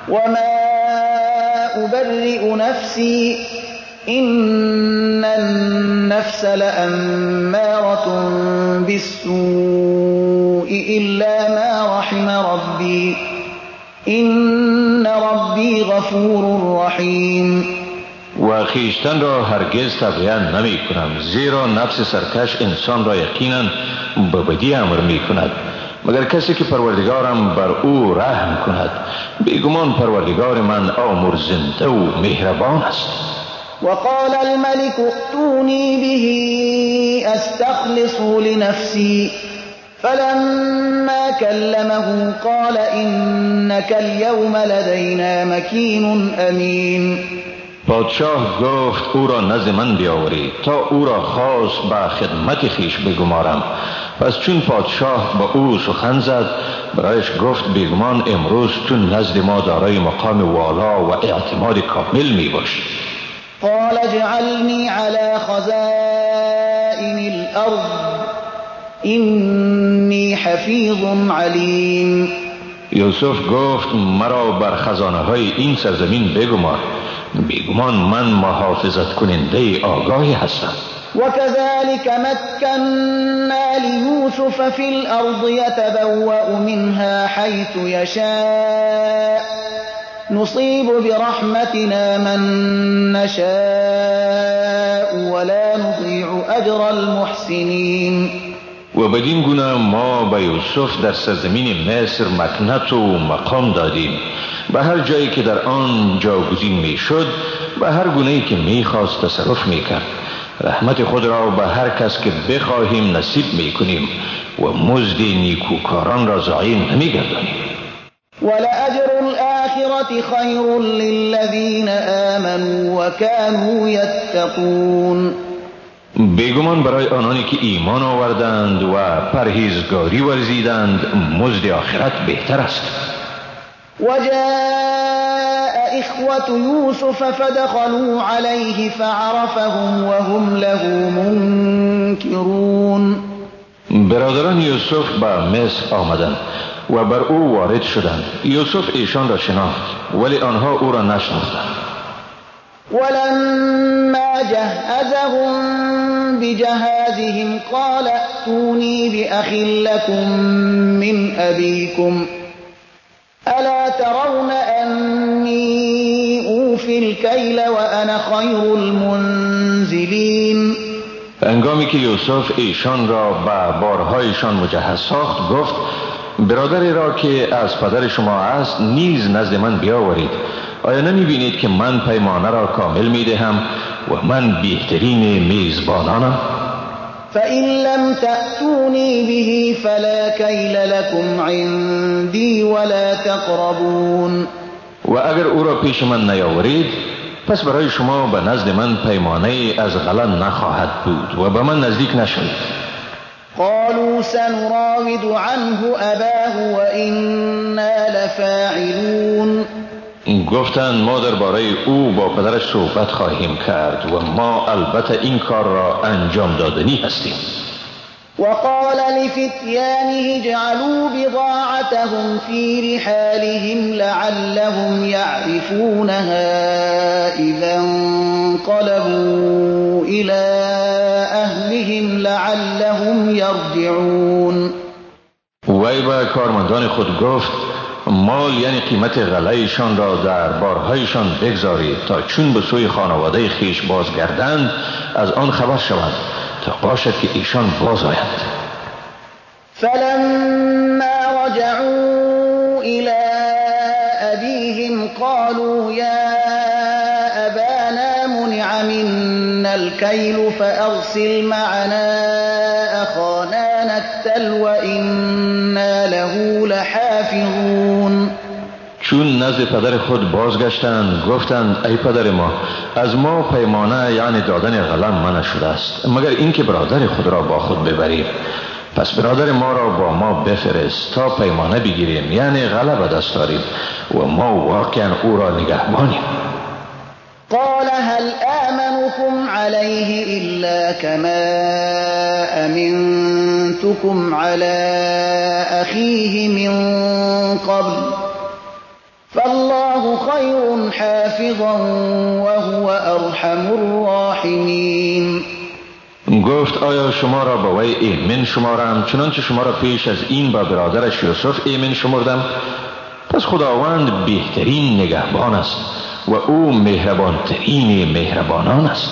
وما أبرئ نفسي إن النفس لأمارة بالسوء إلا ما رحم ربي إن ربی غفور رحیم. و خویشتن را هرگز تبعیت نمی کنم، زیرا نفس سرکش انسان را یقینا به بدی امر می کند مگر کسی که پروردگارم بر او رحم کند. بیگمان پروردگار من آمرزنده و مهربان است. وقال الملك ائتوني به استخلصه لنفسي فلما كلمه قال إنك اليوم لدينا مكين أمين. پادشاه گفت او را نزد من بیاورید تا او را خواست به خدمت خویش بگمارم. پس چون پادشاه با او سخن زد برایش گفت بیگمان امروز تو نزد ما دارای مقام والا و اعتماد کامل می باشی. قال اجعلني على خزائن الأرض إني حفیظ علیم. یوسف گفت مرا بر خزانه های این سرزمین بگمار، بیگمان من محافظت کننده آگاهی هستم. وكذلك مكنا ليوسف في الأرض يتبوأ منها حيث يشاء نصيب برحمتنا من نشاء ولا نضيع أجر المحسنين. و بدین گونه ما به یوسف در سرزمین مصر مکنت و مقام دادیم. به هر جایی که در آن جاگزین می شد به هر گونه‌ای که می خواست تصرف می کرد. رحمت خود را به هر کس که بخواهیم نصیب می کنیم و مزد نیکوکاران را ضایع نمی گردانیم. ولأجر الآخرة خير للذين آمنوا وكانوا يتقون. بیگمان برای آنانی که ایمان آوردند و پرهیزگاری ورزیدند مزد آخرت بهتر است. وجاء إخوة يوسف فدخلوا عليه فعرفهم وهم له منكرون. برادران یوسف به مصر آمدند و بر او وارد شدند. یوسف ایشان را شناخت ولی آنها او را نشناختند. ولما جهزهم بجهازهم قال ائتوني بأخ لكم من أبيكم ألا ترون أني أوفي الكيل وأنا خير المنزلين. هنگامی که یوسف ایشان را به بارهایشان مجهز ساخت گفت برادری را که از پدر شما است نیز نزد من بیاورید. آیا نمی بینید که من پیمانه را کامل می دهم و من بهترین میزبانانم؟ فإن لم تأتوني به فلا كيل لكم عندي ولا تقربون. و اگر او را پیش من نیاورید پس برای شما به نزد من پیمانه از غله نخواهد بود و به من نزدیک نشوید. قالوا سنراود عنه أباه وإنا لفاعلون. گفتند ما درباره او با پدرش صحبت خواهیم کرد و ما البته این کار را انجام دادنی هستیم. وقال لفتيانه اجعلوا بضاعتهم في رحالهم لعلهم يعرفونها إذا انقلبوا إلى أهلهم لعلهم يرجعون. وی به کارمندان خود گفت مال یعنی قیمت غله‌شان را در بارهایشان بگذارید تا چون به سوی خانواده خیش بازگردند از آن خبر شوند تا باشد که ایشان باز آیند. فلما رجعوا إلى أبيهم قالوا يا أبانا منع منا الكيل فأرسل معنا أخانا نكتل وإنا له لحافظون. چون نزد پدر خود بازگشتند گفتند ای پدر ما از ما پیمانه یعنی دادن غله منع شده است مگر اینکه برادر خود را با خود ببریم. پس برادر ما را با ما بفرست تا پیمانه بگیریم یعنی غله به دست آریم و ما واقعا او را نگهبانیم. قال هل آمنكم عليه إلا كما أمنتكم على أخيه من قبل فالله والله خير حافظا وهو أرحم الراحمین. گفت آیا شما را به وی ایمن شمارم چنانچه شما را پیش از این با برادرش یوسف ایمن شمردم؟ پس خداوند بهترین نگهبان است و او مهربانترین مهربانان است.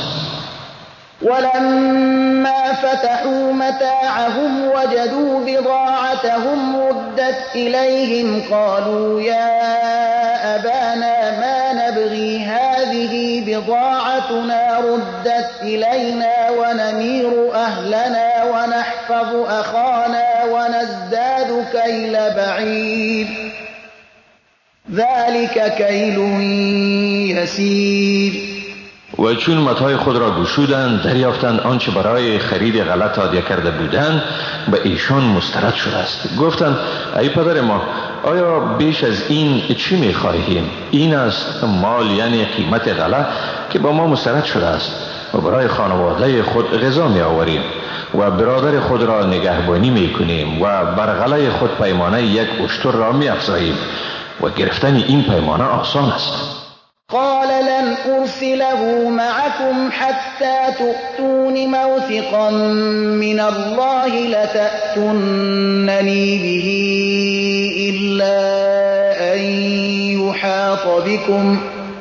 ولما فتحوا متاعهم وجدوا بضاعتهم ردت إليهم قالوا يا أبانا ما نبغي هذه بضاعتنا ردت إلينا ونمير أهلنا ونحفظ أخانا ونزداد كيل بعير ذلك كيل يسير. و چون متاع خود را گشودند دریافتند آنچه برای خرید غلط هدیه کرده بودند به ایشان مسترد شده است. گفتند ای پدر ما، آیا بیش از این چی می‌خواهیم؟ این است مال، یعنی قیمت غلط که با ما مسترد شده است و برای خانواده خود غذا می آوریم و برادر خود را نگهبانی می کنیم و بر غله خود پیمانه یک اشتر را می افزاییم و گرفتن این پیمانه آسان است. قال لن أرسله معكم حتى تؤتون موثقا من الله لتأتونني به إلا أن يحاط بكم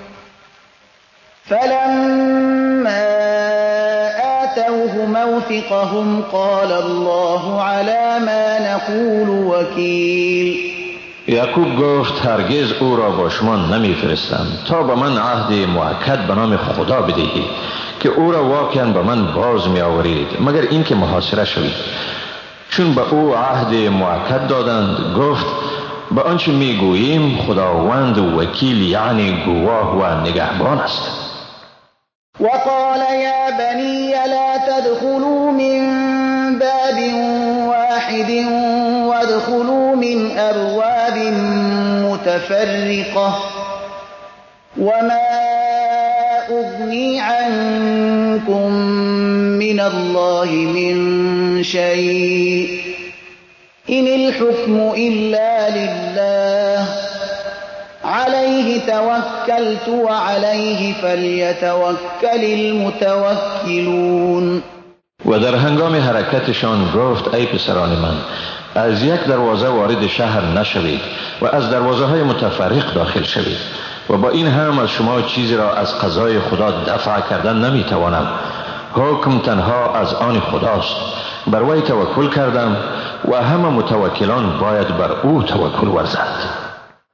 فلما آتوه موثقهم قال الله على ما نقول وكيل. یعقوب گفت هرگز او را با شما نمیفرستم تا به من عهد مؤکد به نام خدا بدهید که او را واقعا به من باز می آورید مگر اینکه محاصره شوید. چون به او عهد مؤکد دادند گفت به آنچه می گوییم خداوند وکیل، یعنی گواه و نگهبان است. وقال يا بني لا تدخلوا من باب واحد وادخلوا من أبواب متفرقة وما أغني عنكم من الله من شيء إن الحكم إلا لله عليه توكلت وعليه فليتوكل المتوكلون. و در هنگام حرکتشان گفت ای پسران من، از یک دروازه وارد شهر نشوید و از دروازه های متفرق داخل شوید و با این هم از شما چیزی را از قضای خدا دفع کردن نمیتوانم. حکم تنها از آن خداست. بر وی توکل کردم و همه متوکلان باید بر او توکل ورزند.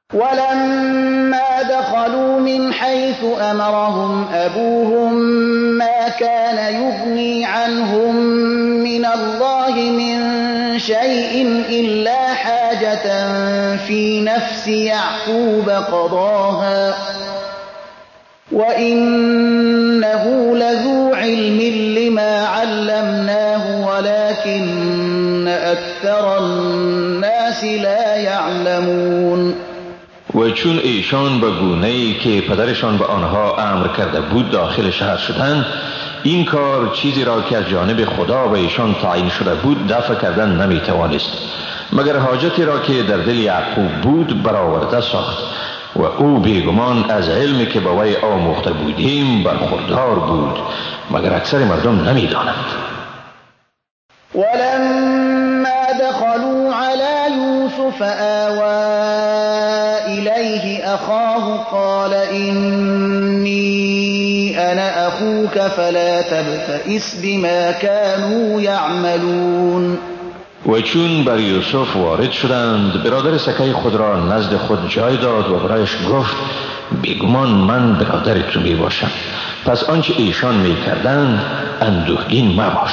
ولما دخلوا من حيث أمرهم أبوهم ما كان يغني عنهم من الله من شيء إلا حاجة في نفس يعقوب قضاها وإنه لذو علم لما علمناه ولكن أكثر الناس لا يعلمون. و چون ایشان به گونه‌ای که پدرشان به آنها امر کرده بود داخل شهر شدند، این کار چیزی را که از جانب خدا به ایشان تعیین شده بود دفع کردن نمیتوانست مگر حاجتی را که در دل یعقوب بود برآورده ساخت و او بیگمان از علمی که به وی آموخته بودیم برخوردار بود مگر اکثر مردم نمیدانند. ولما دخلوا على يوسف آوى إليه أخاه قال إني أنا أخوك فلا تبتئس بما كانوا يعملون. و چون بر یوسف وارد شدند برادر سکه خود را نزد خود جای داد و برایش گفت بیگمان من برادر تو می باشم، پس آنچه ایشان می کردند اندوهگین مباش.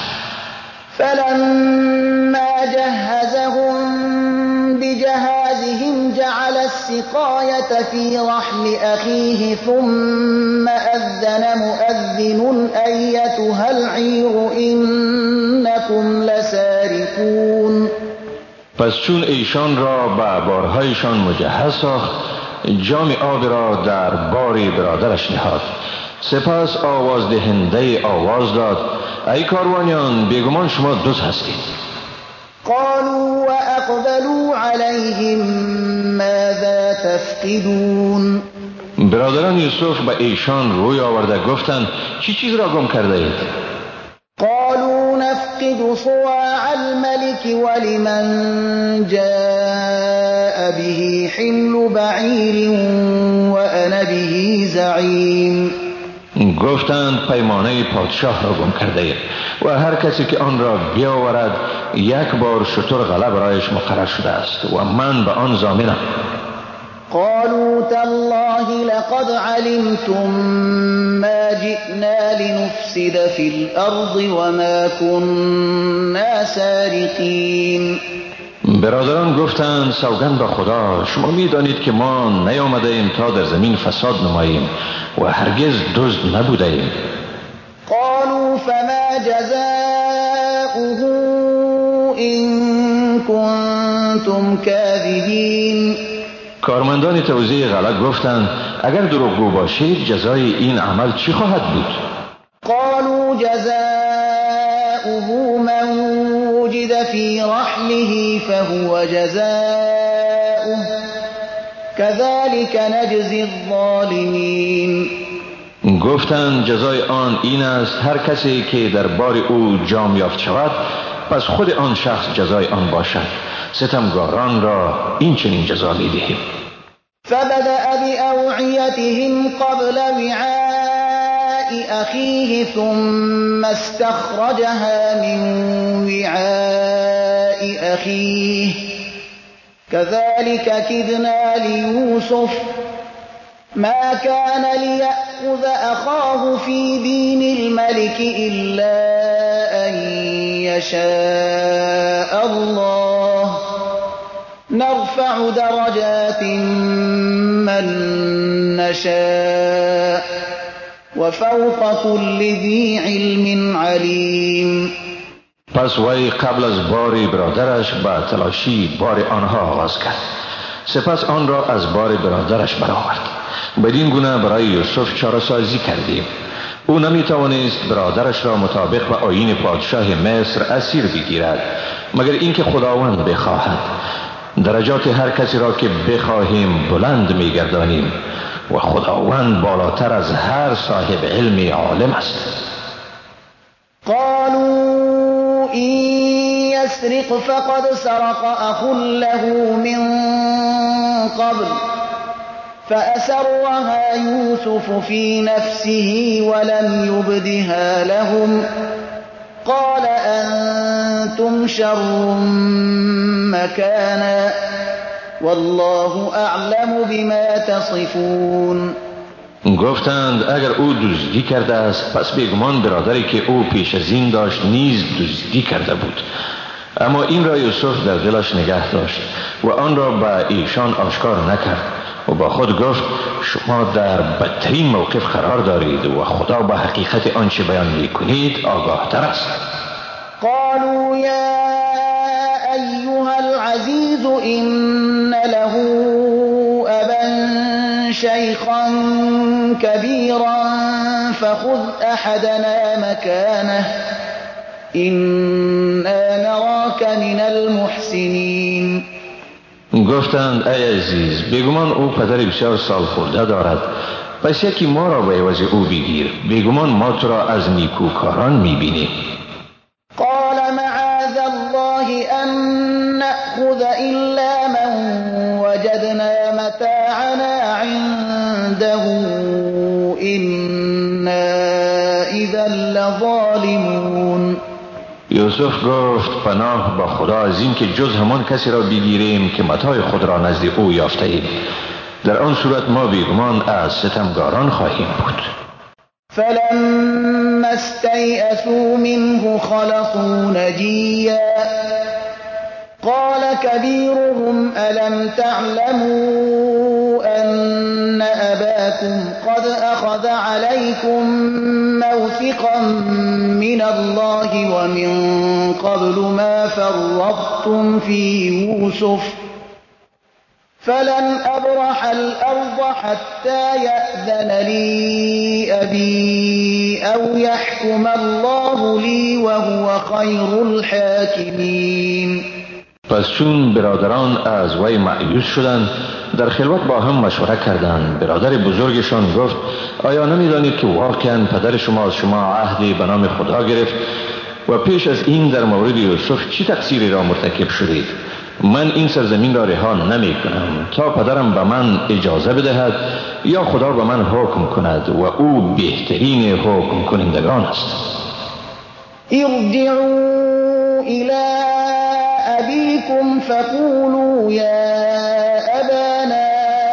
فلما جهزهم بجهازهم جعل السقاية في رحل أخيه ثم أذن مؤذن أيتها العير إنكم لسارقون. پس چون ایشان را به بارهایشان مجهز ساخت جام آب را در بار برادرش نهاد. سپس آواز دهنده آواز داد ای کاروانیان بیگمان شما دزد هستید. قالوا وأقبلوا عليهم ماذا تفقدون. برادران یوسف به ایشان روی آورده گفتند چی چیز را گم کرده اید؟ قالوا نفقد صواع الملك ولمن جاء به حمل بعیر وأنا به زعیم. گفتند پیمانه پادشاه را گم کرده اید و هر کسی که آن را بیاورد یک بار شتر غلب رایش مقرر شده است و من به آن ضامنم. قالوا تالله لقد علمتم ما جئنا لنفسد في الأرض وما كنا سارقين. برادران گفتند سوگند به خدا شما می‌دانید که ما نیامده ایم تا در زمین فساد نماییم و هرگز دزد نبوده ایم. قالوا فما جزاؤه إن كنتم كاذبين. کارمندان توزیع غلط گفتند اگر دروغگو باشید جزای این عمل چی خواهد بود؟ قالوا جزاؤه من وجد في رحله فهو جزاؤه كذلك نجزي الظالمين. گفتند جزای آن این است هر کسی که در بار او جام یافت شود پس خود آن شخص جزای آن باشد. ستمگاران را این چنین جزا می‌دهیم. فبدأ بأوعيتهم قبل وعاء أخيه ثم استخرجها من وعاء أخيه كذلك كدنا ليوسف ما كان ليأخذ أخاه في دين الملك إلا أن يشاء الله نرفع درجات من نشاء وفوق كل ذي علم علیم. پس وی قبل از بار برادرش به تلاشی بار آنها آغاز کرد. سپس آن را از بار برادرش برآورد. بدین گونه برای یوسف چاره‌سازی کردیم. او نمیتوانست برادرش را مطابق به آیین پادشاه مصر اسیر بگیرد مگر اینکه خداوند بخواهد. درجات هر کسی را که بخواهیم بلند میگردانیم و خداوند بالاتر از هر صاحب علم عالم است. قالوا إن يسرق فقد سرق أخ له من قبل فأسرها يوسف في نفسه ولم يبدها لهم قال أنتم شر مكانا والله أعلم بما تصفون. گفتند اگر او دزدی کرده است پس بیگمان برادری که او پیش از این داشت نیز دزدی کرده بود. اما این را یوسف در دلش نگه داشت و آن را به ایشان آشکار نکرد و با خود گفت شما در بدترین موقف قرار دارید و خدا به حقیقت آنچه بیان میکنید آگاه تر است. قالوا يا أيها العزيز إن له أبا شيخا كبيرا فخذ أحدنا مكانه إنا نراك من المحسنين. گفتند ای عزیز بیگمان او پدر بسیار سال خورده دارد پس یکی ما را به عوض او بگیر بیگمان ما تو را از نیکوکاران میبینیم. قال معاذ الله أن نأخذ إلا من وجدنا متاعنا عنده إنا إذا لظالمون. یوسف گفت پناه با خدا از این که جز همان کسی را بگیریم که متاع خود را نزد او یافته ایم. در آن صورت ما بیگمان از ستمگاران خواهیم بود. فلما استيئسوا منه خلصوا نجيا قال كبيرهم ألم تعلموا أن أباكم قد أخذ عليكم موثقا من الله ومن قبل ما فرطتم في يوسف فلن أبرح الأرض حتى يأذن لي أبي أو يحكم الله لي وهو خير الحاكمين. پس چون برادران از وی مایوس شدند، در خلوت با هم مشوره کردند. برادر بزرگشان گفت: آیا نمی‌دانید که واقعا پدر شما از شما عهدی به نام خدا گرفت و پیش از این در مورد یوسف چه تقصیری را مرتکب شدید؟ من این سرزمین را رها نمی کنم تا پدرم به من اجازه بدهد یا خدا به من حکم کند و او بهترین حکم کنندگان است. ارجعوا إلى أبيكم فقولوا يا أبانا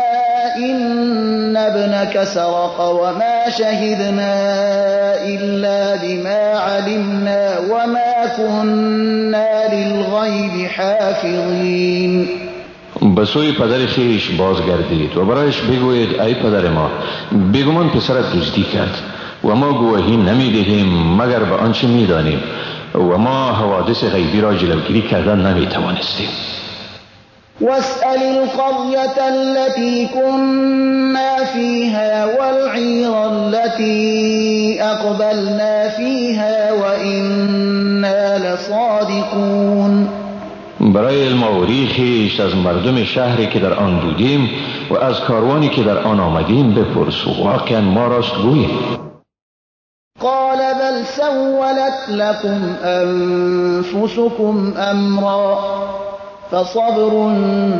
إن ابنك سرق وما شهدنا إلا بما علمنا وما كنا للغيب حافظين. به سوی پدر خیش بازگردید و برایش بگویید: ای پدر ما، بیگمان پسرت دزدی کرد و ما گواهی نمیدهیم مگر به آنچه میدانیم و ما حوادث غیبی را جلوگیری کردن نمیتوانستیم. واسأل القرية التي كنا فيها والعير التي أقبلنا فيها وإنا لصادقون. برای الماوری خیش از مردم شهری که در آن بودیم و از کاروانی که در آن آمدیم بپرس، واقعا ما راست گوییم. قال بل سولت لكم أنفسكم أمرا فصبر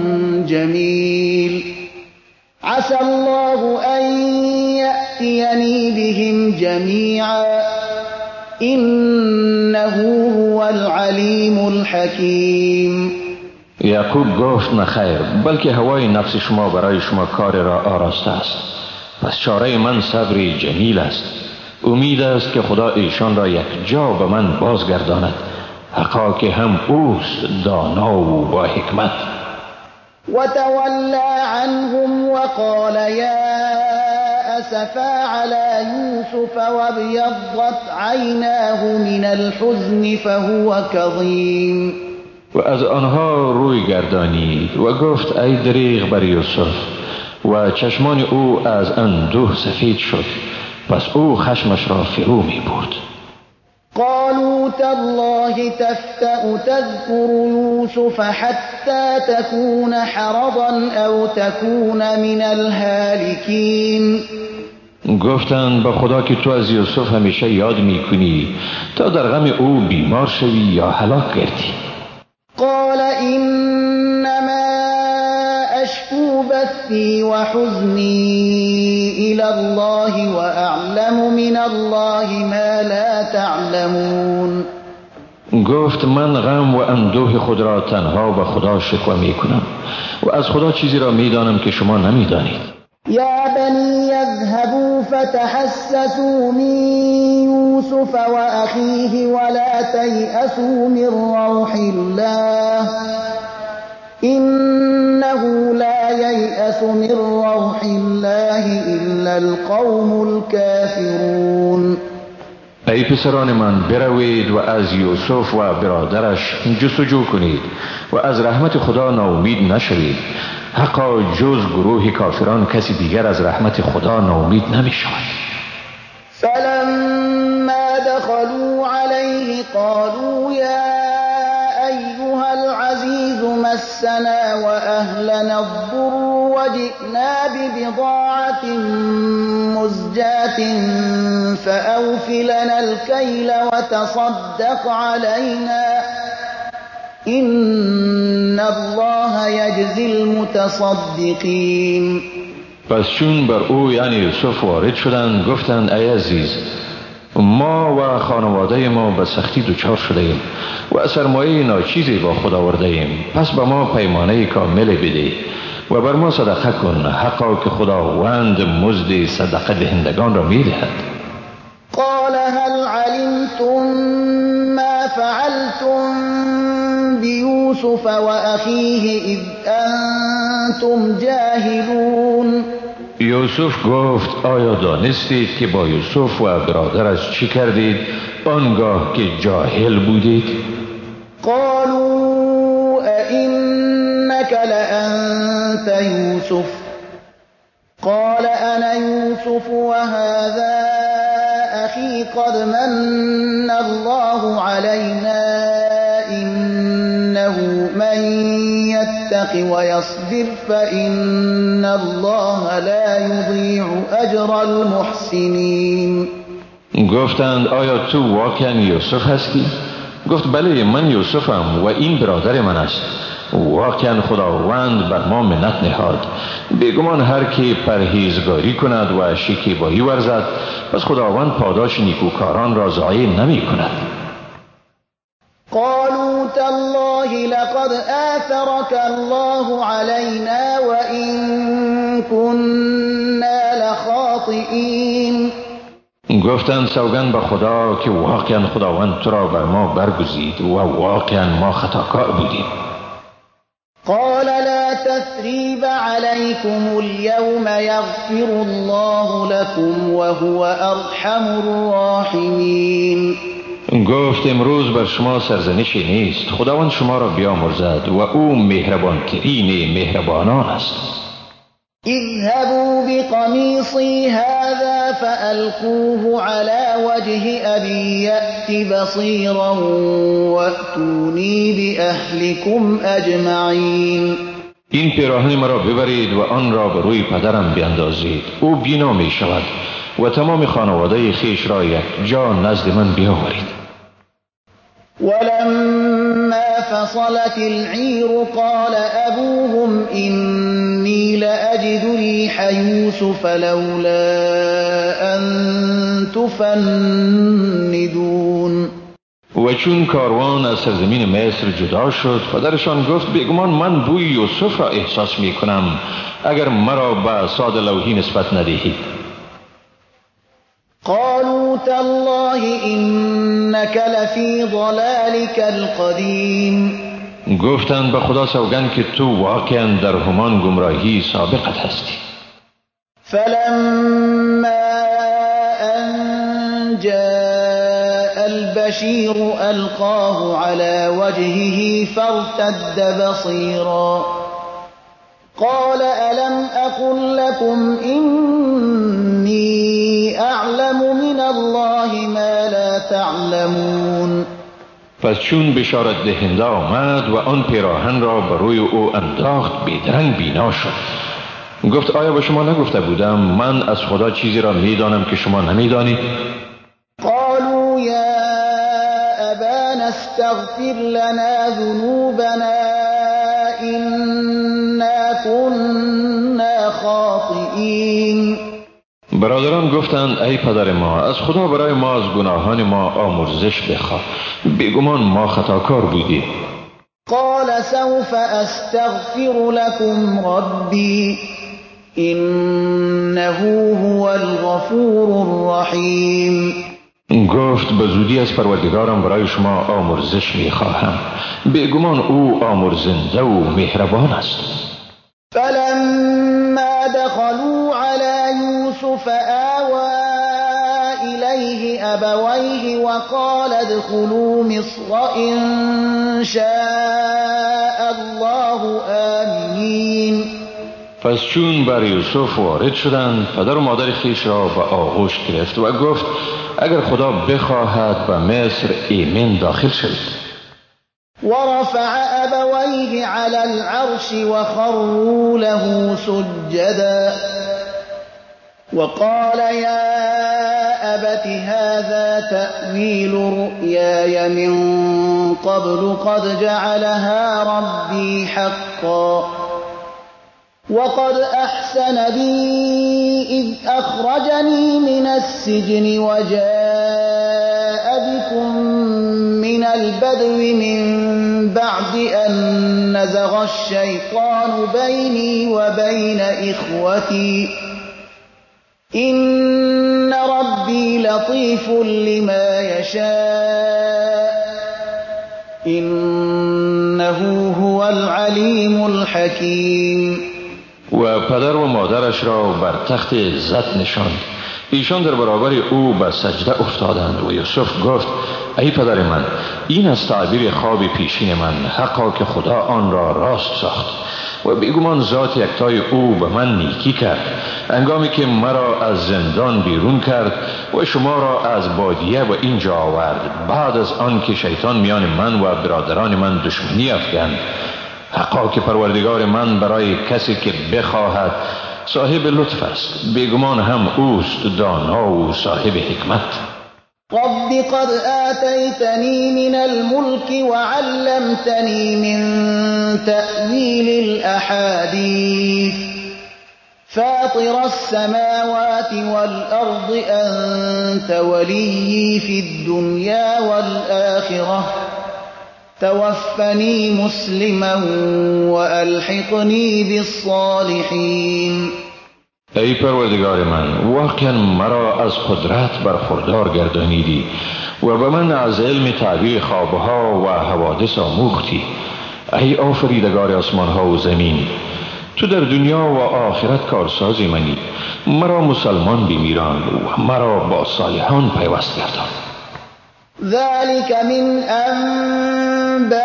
جميل عسى الله أن يأتيني بهم جميعا إنه هو العليم الحكيم. یعقوب گفت: نخیر، بلکه هوای نفس شما برای شما کار را آراسته است. پس چاره من صبر جمیل است. امید است که خدا ایشان را یک جا به من بازگرداند، حقا که هم اوست دانا و با حکمت. وتولى عنهم وقال يا أسفا على يوسف وابيضت عيناه من الحزن فهو كظيم. و از آنها روی گردانید و گفت: ای دریغ بر یوسف. و چشمان او از اندوه سفید شد، پس او خشمش را فرو می برد. قالوا تالله تفتأ تذكر يوسف حتى تكون حرضا أو تكون من الهالكين. گفتند: به خدا که تو از یوسف همیشه یاد می کنی تا در غم او بیمار شوی یا هلاک گردی. قال إنما أشكو بثي وحزني إلى الله وأعلم من الله ما لا تعلمون. گفت: من غم و اندوه خود را تنها به خدا شکوه می کنم و از خدا چیزی را می دانم که شما نمی دانید. يا بني يذهبوا فتحسسوا من يوسف وأخيه ولا تيأسوا من روح الله إنه لا ييأس من روح الله إلا القوم الكافرون. ای پسران من، بروید و از یوسف و برادرش جستجو کنید و از رحمت خدا ناامید نشوید، حقا جز گروه کافران کسی دیگر از رحمت خدا ناامید نمی شود. فلما دخلوا عليه قالوا يا أيها العزيز مسنا وأهلنا الضر وجئنا ببضاعة مزجاة فأوف لنا الكيل وتصدق علينا إن الله يجزي المتصدقين. پس چون بر او یعنی یوسف وارد شدند گفتند: ای عزیز، ما و خانواده ما به سختی دچار شده ایم و سرمایه ناچیزی با خود آورده ایم، پس به ما پیمانه کامل بده و بر ما صدقه کن، حقا که خداوند مزد صدقه دهندگان را می دهد. قال هل علمتم ما فعلتم بيوسف وأخيه إذ أنتم جاهلون. یوسف گفت: آیا دانستید که با یوسف و برادرش چی کردید آنگاه که جاهل بودید؟ قالوا أئنك لأنت يوسف قال أنا يوسف وهذا أخي قد من الله علينا إنه من يتق ويصبر فإن الله لا يضيع أجر المحسنين. گفتند آیا تو واقعا یوسف هستی؟ گفت بله من یوسفم و این برادر من است. واقعا خداوند بر ما منت نهاد. بیگمان هر که پرهیزگاری کند و شکیبایی ورزد پس خداوند پاداش نیکوکاران را ضایع نمی کند. قالوا تالله لقد آثرك الله علينا وإن كنا لخاطئين. گفتند سوگند به خدا که واقعا خداوند تو را بر ما برگزید و واقعا ما خطاکار بودیم. قال لا تثريب عليكم اليوم يغفر الله لكم وهو أرحم الراحمين. گفت امروز بر شما سرزنشی نیست. خداوند شما را بیامرزد و او مهربانترین مهربانان است. اذهبوا بقميصي هذا فألقوه على وجه أبي يأت بصيرا وأتوني بأهلكم أجمعين. این پیراهن مرا ببرید و آن را به روی پدرم بیندازید. او بینا می شود و تمام خانواده خویش را یک جا نزد من بیاورید. ولما فصلت العير قال أبوهم إني لأجد ريح يوسف لولا أن تفندون. و چون کاروان از سرزمین مصر جدا شد پدرشان گفت بیگمان من بوی یوسف را احساس می کنم اگر مرا به ساد لوحی نسبت ندهید. قالوا تالله إنك لفي ضلالك القديم. گفتند به خدا سوگند که تو واقعا در همان گمراهی سابقت هستی. فلما أن جاء البشير ألقاه على وجهه فارتد بصيرا قال ألم أقل لكم إني أعلم من الله ما لا تعلمون. پس چون بشارت دهنده آمد و آن پیراهن را بر روی او انداخت بیدرنگ بینا شد. گفت آیا به شما نگفته بودم من از خدا چیزی را میدانم که شما نمیدانید؟ قالوا یا ابانا استغفر لنا ذنوبنا إنا كنا خاطئین. برادران گفتند ای پدر ما از خدا برای ما از گناهان ما آمرزش بخواه. بیگمان ما خطاکار بودیم. قال سوف استغفر لكم ربي إنه هو الغفور الرحیم. گفت به زودی از پروردگارم برای شما آمرزش میخواهم. بیگمان او آمرزنده و مهربان است. فلما دخلوا على يوسف آوى إليه أبويه وقال ادخلوا مصر إن شاء الله آمنين. پس چون بر یوسف وارد شدند پدر و مادر خویش را به آغوش گرفت و گفت اگر خدا بخواهد به مصر ایمن داخل شوید. ورفع أبويه على العرش وخروا له سجدا وقال يا أبت هذا تأويل رؤياي من قبل قد جعلها ربي حقا وقد أحسن بي إذ أخرجني من السجن وجاء بكم من البدو من بعد أن نزغ الشيطان بيني وبين إخوتي إن ربي لطيف لما يشاء إنه هو العليم الحكيم. و پدر و مادرش را بر تخت عزت نشاند. ایشان در برابر او به سجده افتادند و یوسف گفت ای پدر من این از تعبیر خواب پیشین من حقا که خدا آن را راست ساخت و بیگمان ذات یکتای او به من نیکی کرد هنگامی که مرا از زندان بیرون کرد و شما را از بادیه و اینجا آورد بعد از آن که شیطان میان من و برادران من دشمنی افکند. حقا که پروردگار من برای کسی که بخواهد صاحب لطف است، بیگمان هم اوست دانا و صاحب حکمت. رب قد آتيتني من الملك وعلمتني من تأويل الأحاديث فاطر السماوات والأرض أنت ولي في الدنيا والآخرة توفني مسلما وألحقني بالصالحين. ای پروردگار من، واقعا مرا از قدرت برخوردار گردانیدی و به من از علم تعبیر خوابها و حوادث آموختی. ای آفریدگار آسمانها و زمین، تو در دنیا و آخرت کارساز منی. مرا مسلمان بمیران و مرا با صالحان پیوست گردان. ذلك من أنباء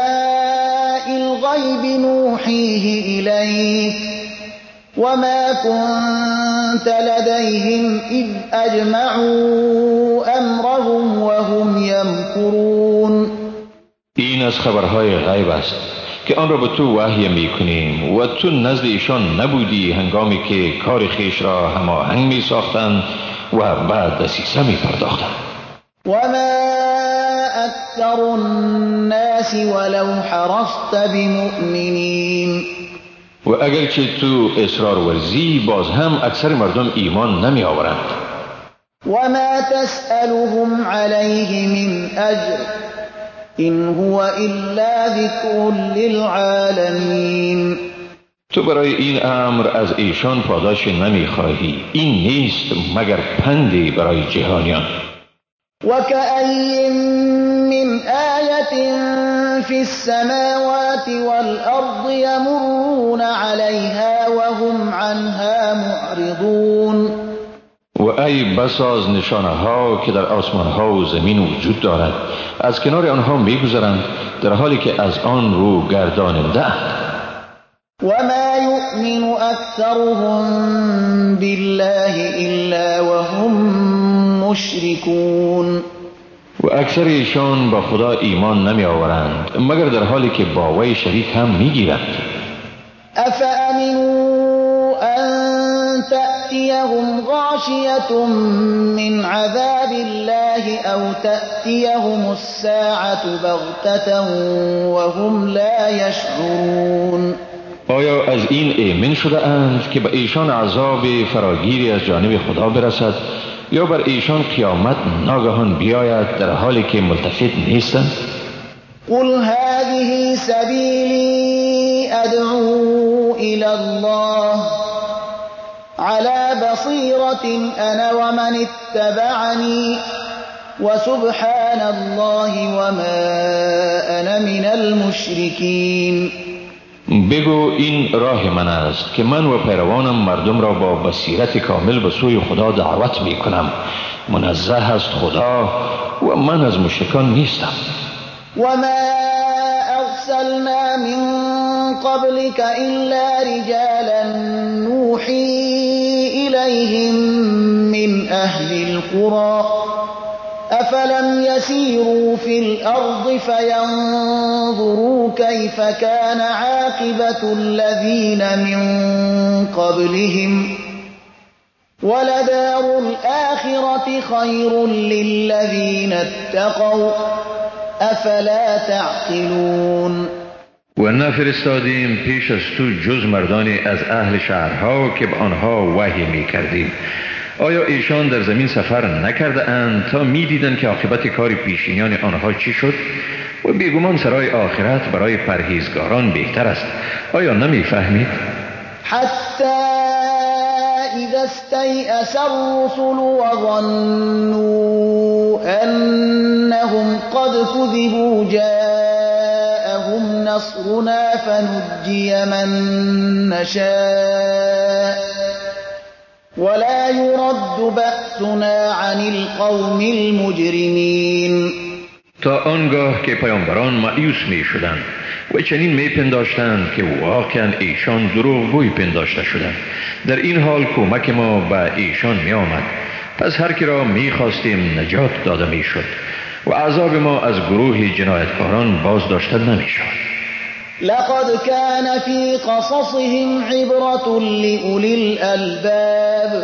الغيب نوحيه إليك وما كنت لديهم إذ أجمعوا أمرهم وهم يمكرون. این از خبرهای غیب است که آن را به تو وحی میکنیم و تو نزد ایشان نبودی هنگامی که کار خیش را هماهنگ می ساختند و بعد دسیسه می پرداختند. وما أكثر الناس ولو حرصت بمؤمنين. و اگرچه تو اصرار ورزی، باز هم اکثر مردم ایمان نمی آورند. وما تسألهم عليه من أجر إن هو إلا ذكر للعالمين. تو برای این امر از ایشان پاداش نمی خواهی، این نیست مگر پندی برای جهانیان. وكأين من آية في السماوات والأرض يمرون عليها وهم عنها معرضون. و ای بسا از نشانه ها که در آسمان ها و زمین وجود دارد، از کنار آنها میگذرند در حالی که از آن رو گرداننده اند. وما يؤمن أكثرهم بالله إلا وهم مشركون. و اکثر ایشان با خدا ایمان نمی آورند مگر در حالی که با وی شریک هم می گیرند. افامنوا ان تأتیهم غاشیة من عذاب الله او تأتیهم الساعة بغتة وهم لا يشعرون. آیا از این ایمن شده اند که به ایشان عذاب فراگیری از جانب خدا برسد یا بر ایشان قیامت ناگهان بیاید در حالی که ملتفت نیستند؟ قل هذه سبیلی ادعو الى الله على بصیرة انا ومن اتبعنی وسبحان الله وما انا من المشرکین. بگو این راه من است که من و پیروانم مردم را با بصیرت کامل به سوی خدا دعوت می کنم. منزه است خدا و من از مشرکان نیستم. وما ارسلنا من قبلك الا رجالا نوحي اليهم من اهل القرى افلم يسيروا في الارض فينظروا كيف كان عاقبة الذين من قبلهم ولدار الآخرة خير للذين اتقوا افلا تعقلون. و نفرستادیم پیش از تو جز مردانی از اهل شهرها که به آنها وحی می کردیم. آیا ایشان در زمین سفر نکرده اند تا می دیدند که عاقبت کار پیشینیان آنها چی شد؟ و بیگمان سرای آخرت برای پرهیزگاران بهتر است. آیا نمی فهمید؟ حتی اذا استيأس الرسل وظنوا انهم قد كذبوا جاءهم نصرنا فنجي من نشاء ولا يرد بأسنا عن القوم المجرمين. تا آنگاه که پیامبران مایوس می شدند و چنین می پنداشتند که واقعا ایشان دروغگوی پنداشته شدند، در این حال کمک ما به ایشان می آمد، پس هر کی را می خواستیم نجات داده می شد و عذاب ما از گروه جنایتکاران باز داشته نمی شد. لقد كان في قصصهم عبرة لأولي الألباب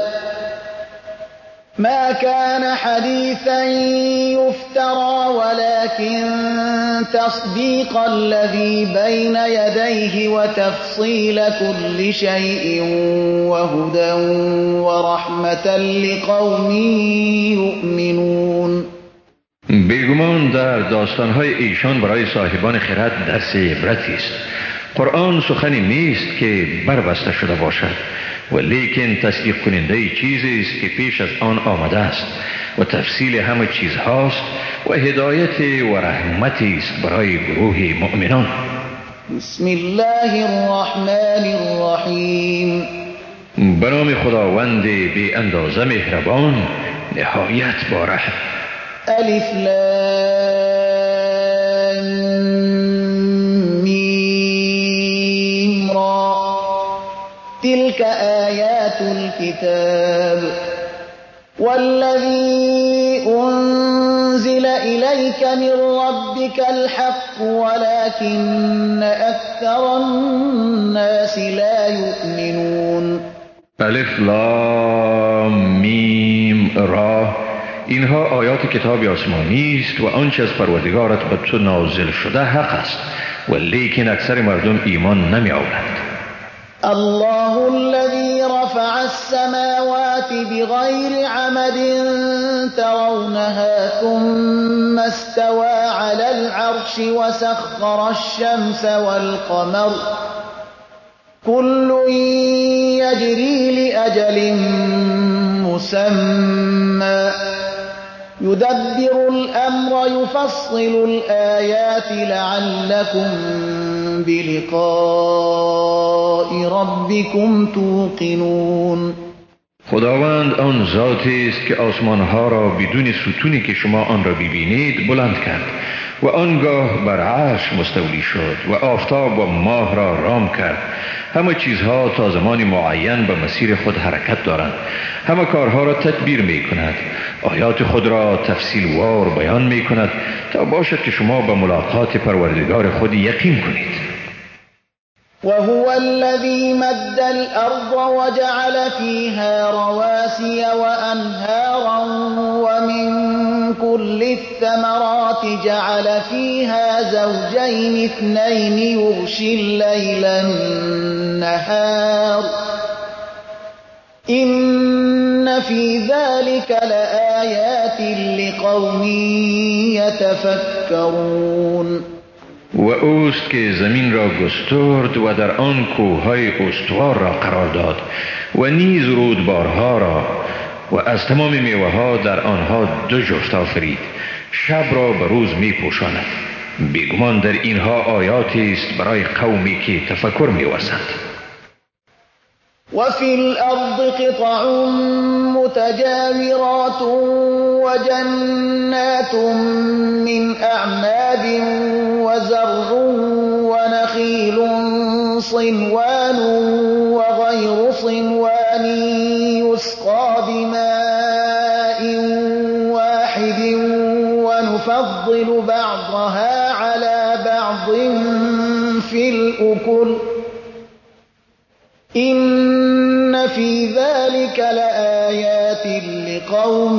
ما كان حديثا يفترى ولكن تصديق الذي بين يديه وتفصيل كل شيء وهدى ورحمة لقوم يؤمنون. بیگمان در داستانهای ایشان برای صاحبان خرد درس عبرتی است. قرآن سخنی نیست که بربسته شده باشد و لیکن تصدیق کننده چیزی است که پیش از آن آمده است و تفصیل همه چیزهاست و هدایت و رحمتی است برای گروه مؤمنان. بسم الله الرحمن الرحیم. به نام خداوند بی اندازه مهربان نهایت بارحم. الف لام میم را تلك آیات الكتاب والذي أنزل إليك من ربك الحق ولكن أكثر الناس لا يؤمنون. الف لام میم را اینها آیات کتاب آسمانی است و آنچه از پروردگارت به تو نازل شده حق است و لیکن اکثر مردم ایمان نمی آورند. الله الذي رفع السماوات بغير عمد ترونها ثم استوى على العرش وسخر الشمس والقمر كل يجري لأجل مسمى يدبر الأمر يفصل الآيات لعلكم بلقاء ربكم توقنون. خداوند آن ذاتی است که آسمانها را بدون ستونی که شما آن را ببینید بلند کرد و آنگاه بر عرش مستولی شد و آفتاب و ماه را رام کرد. همه چیزها تا زمان معین به مسیر خود حرکت دارند. همه کارها را تدبیر می کند. آیات خود را تفصیل وار بیان می کند تا باشد که شما به ملاقات پروردگار خود یقین کنید. وهو الذي مد الأرض وجعل فيها رواسي وأنهارا ومن كل الثمرات جعل فيها زوجين اثنين يغشي الليل النهار إن في ذلك لآيات لقوم يتفكرون. و اوست که زمین را گسترد و در آن کوههای استوار را قرار داد و نیز رودبارها را و از تمام میوه ها در آنها دو جفت آفرید. شب را به روز می پوشاند. بیگمان در اینها آیاتی است برای قومی که تفکر می ورزند. وفي الأرض قطع متجاورات وجنات من أعناب وزرع ونخيل صنوان وغير صنوان يسقى بماء واحد ونفضل بعضها على بعض في الأكل إن في ذلك لآيات لقوم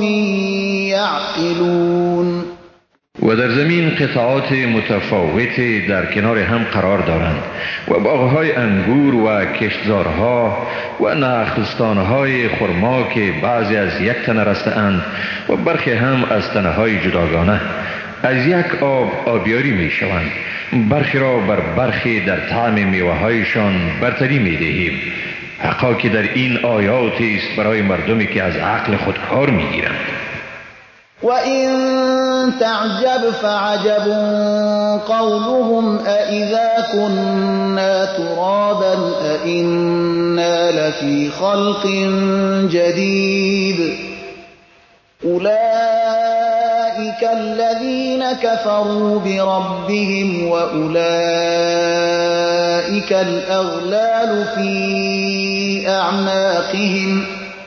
يعقلون. و در زمین قطعات متفاوتی در کنار هم قرار دارند و باغهای انگور و کشتزارها و نخلستانهای خرما که بعضی از یک تنه رسته‌اند و برخی هم از تنه‌های جداگانه. از یک آب آبیاری می شوند. برخی را بر برخی در طعم میوه‌هایشان برتری می دهیم. حقا که در این آیاتی است برای مردمی که از عقل خود کار می گیرند. و این تعجب فعجب قولهم أإذا كنا ترابا أإنا لفي خلق جديد أولئك الذين كفروا بربهم وأولئك الأغلال في أعناقهم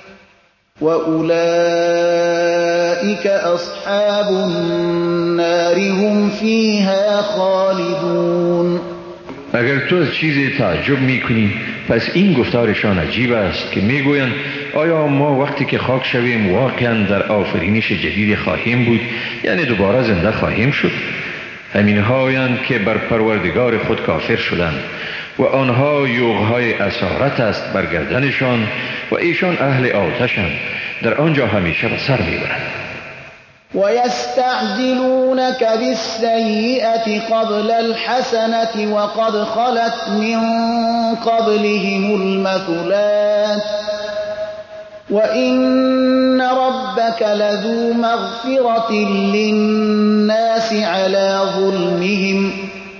وأولئك أصحاب النار هم فيها خالدون. اگر تو از چیزی تعجب میکنی پس این گفتارشان عجیب است که میگویند آیا ما وقتی که خاک شویم واقعا در آفرینش جدید خواهیم بود، یعنی دوباره زنده خواهیم شد؟ همین هایند که بر پروردگار خود کافر شدند و آنها یوغهای اسارت است بر گردنشان و ایشان اهل آتشند، در آنجا همیشه به سر میبرند. وَيَسْتَعْجِلُونَكَ بِالسَّيِّئَةِ قَبْلَ الْحَسَنَةِ وَقَدْ خَلَتْ مِن قَبْلِهِمُ الْمَثُلَاتُ وَإِنَّ رَبَّكَ لَذُو مَغْفِرَةٍ لِّلنَّاسِ عَلَىٰ ظُلْمِهِمْ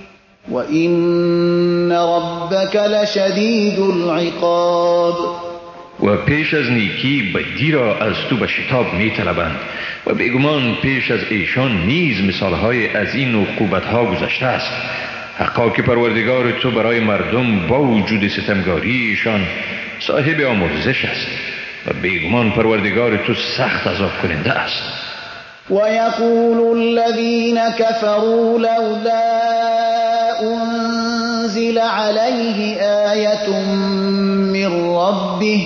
وَإِنَّ رَبَّكَ لَشَدِيدُ الْعِقَابِ. و پیش از نیکی بدی را از تو به شتاب می طلبند و بیگمان پیش از ایشان نیز مثالهای از این عقوبتها گذشته است. حقا که پروردگار تو برای مردم با وجود ستمگاریشان صاحب آمرزش است و بیگمان پروردگار تو سخت عذاب کننده است. وَيَقُولُ الَّذِينَ كَفَرُوا لَوْلَا أُنزِلَ عَلَيْهِ آيَةٌ مِّن رَّبِّهِ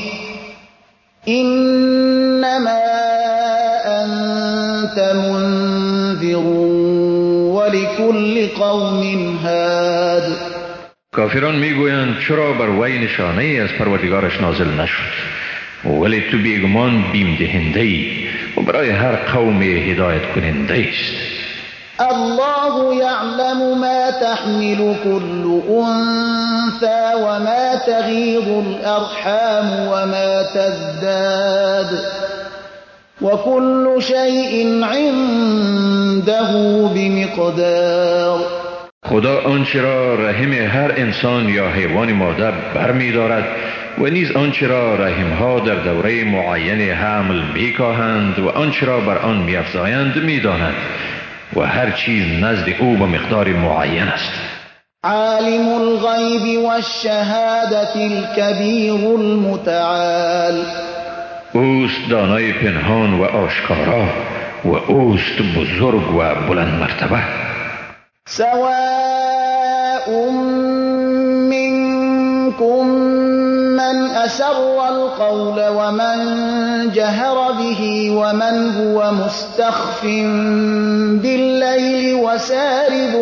إِنَّمَا أَنتَ مُنذِرٌ وَلِكُلِّ قَوْمٍ هَادٍ. کافران میگویند چرا بر وی نشانه ای از پروردگارش نازل نشد؟ ولی تو بیگمان بیم دهنده ای و برای هر قوم هدایت کننده است. الله يعلم ما تحمل كل أنثى وما تغيض الأرحام وما تزداد وكل شيء عنده بمقدار. خدا آنچه را رحم هر انسان یا حیوان مادر برمی دارد و نیز آنچه را رحمها در دوره معین حمل می کاهند و آنچه را بر آن می افزایند می داند و هر چیز نزد او به مقدار معین است. عالم الغیب والشهادة الكبیر المتعال. اوست دانای پنهان و آشکارا و اوست بزرگ و بلند مرتبه. سواء منكم من أسر القول ومن جهر به ومن هو مستخف بالليل وسارب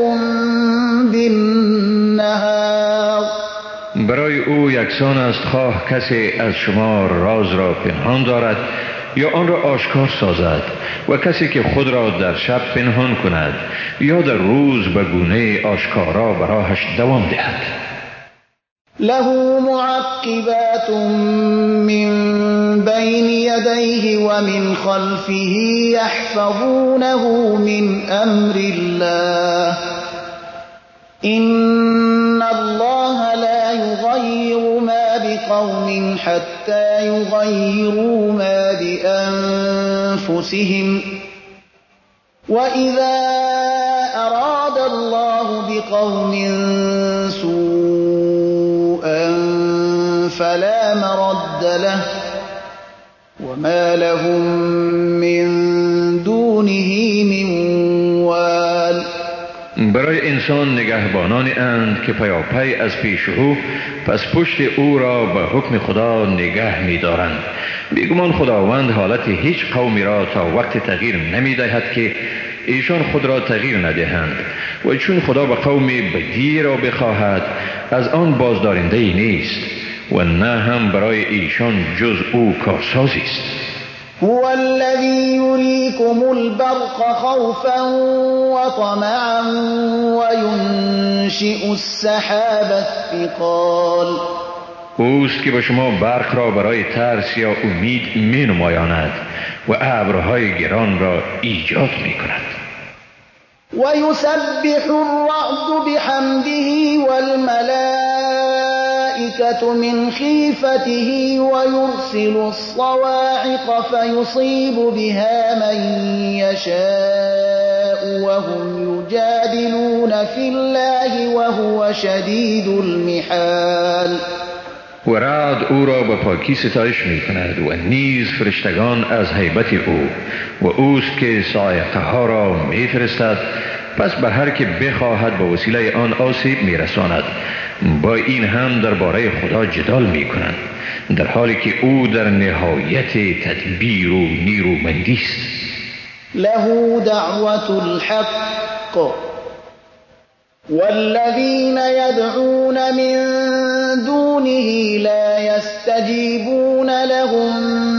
بالنهار. برای او یکسان است خواه کسی از شما راز را پنهان دارد یا آن را آشکار سازد و کسی که خود را در شب پنهان کند یا در روز به گونه آشکارا براهش دوام دهد. له معقبات من بين يديه ومن خلفه يحفظونه من أمر الله إن الله لا يغير ما بقوم حتى يغيروا ما بأنفسهم وإذا أراد الله بقوم سوءا فلا مرد له وما لهم من دونه من وال. برای انسان نگهبانانی اند که پیاپی از پیش او پس پشت او را به حکم خدا نگه می دارند. بیگمان خداوند حالت هیچ قومی را تا وقت تغییر نمی دهد که ایشان خود را تغییر ندهند و چون خدا به قومی بدی را بخواهد از آن بازدارنده ای نیست و نه هم برای ایشان جز او کارسازی است. هو الذي يريكم البرق خوفا وطمعا وينشئ السحاب الثقال. اوست که به شما برق را برای ترس یا امید می نمایاند و ابرهای گران را ایجاد می کند. ويسبح الرعد بحمده والملائكة من خيفته ويرسل الصواعق فيصيب بها من يشاء وهم يجادلون في الله وهو شديد المحال. و رعد او را به پاکی ستایش می کند و نیز فرشتگان از هیبت او و اوست که صاعقه ها را می فرستد، پس به هر که بخواهد به وسیله آن آسیب می رساند. با این هم درباره خدا جدال می کنند، در حالی که او در نهایت تدبیر و نیرومندی است. له دعوة الحق والذين يدعون من دونه لا يستجيبون لهم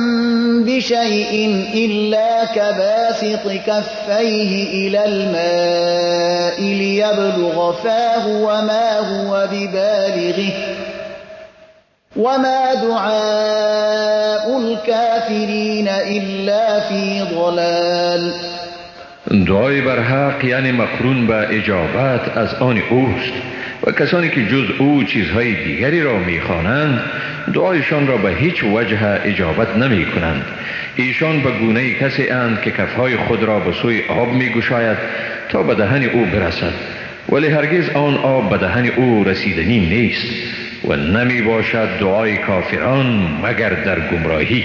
بشيء إلا كباسط كفيه إلى الماء ليبلغ فاه وما هو ببالغه وما دعاء الكافرين إلا في ضلال. دعای بر حق یعنی مقرون به اجابت از آن اوست و کسانی که جز او چیزهای دیگری را میخوانند دعایشان را به هیچ وجه اجابت نمی کنند. ایشان به گونه کسی اند که کفهای خود را به سوی آب می گشاید تا به دهن او برسد، ولی هرگز آن آب به دهن او رسیدنی نیست و نمی باشد دعای کافران مگر در گمراهی.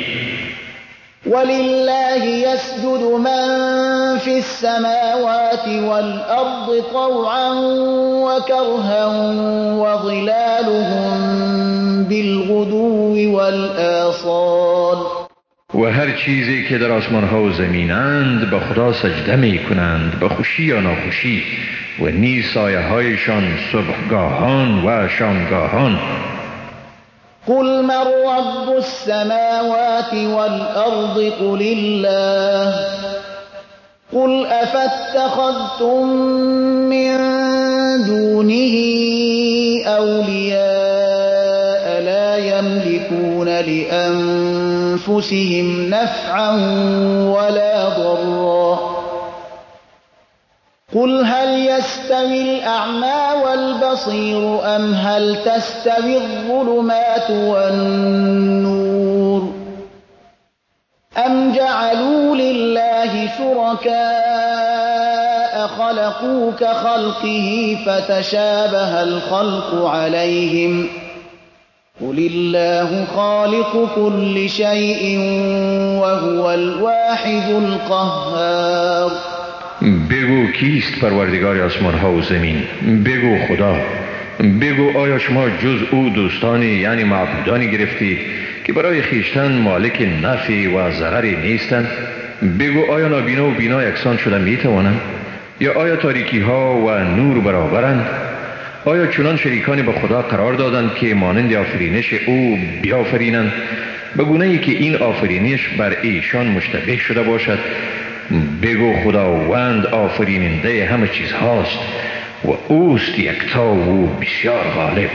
ولله يسجد من في السماوات والأرض طوعا وكرها وظلالهم بالغدو والآصال. و هر چیزی که در آسمان ها و زمینند به خدا سجده می کنند، به خوشی یا ناخوشی، و نیز سایه هایشان صبحگاهان و شامگاهان. قل من رب السماوات والأرض قل الله قل أفاتخذتم من دونه أولياء لا يملكون لأنفسهم نفعا ولا ضرا قل هل يستوي الأعمى والبصير أم هل تستوي الظلمات والنور أم جعلوا لله شركاء خلقوا كخلقه فتشابه الخلق عليهم قل الله خالق كل شيء وهو الواحد القهار. بگو کیست پروردگار آسمان ها و زمین؟ بگو خدا. بگو آیا شما جز او دوستانی یعنی معبودانی گرفتید که برای خیشتن مالک نفع و ضرری نیستند؟ بگو آیا نابینا و بینا یکسان شده می توانند؟ یا آیا تاریکی ها و نور برابرند؟ آیا چنان شریکانی به خدا قرار دادند که مانند آفرینش او بیافرینند به گونه‌ای که این آفرینش بر ایشان مشتبه شده باشد؟ بگو خداوند آفریننده همه چیز هاست و اوست یکتا و بسیار غالب.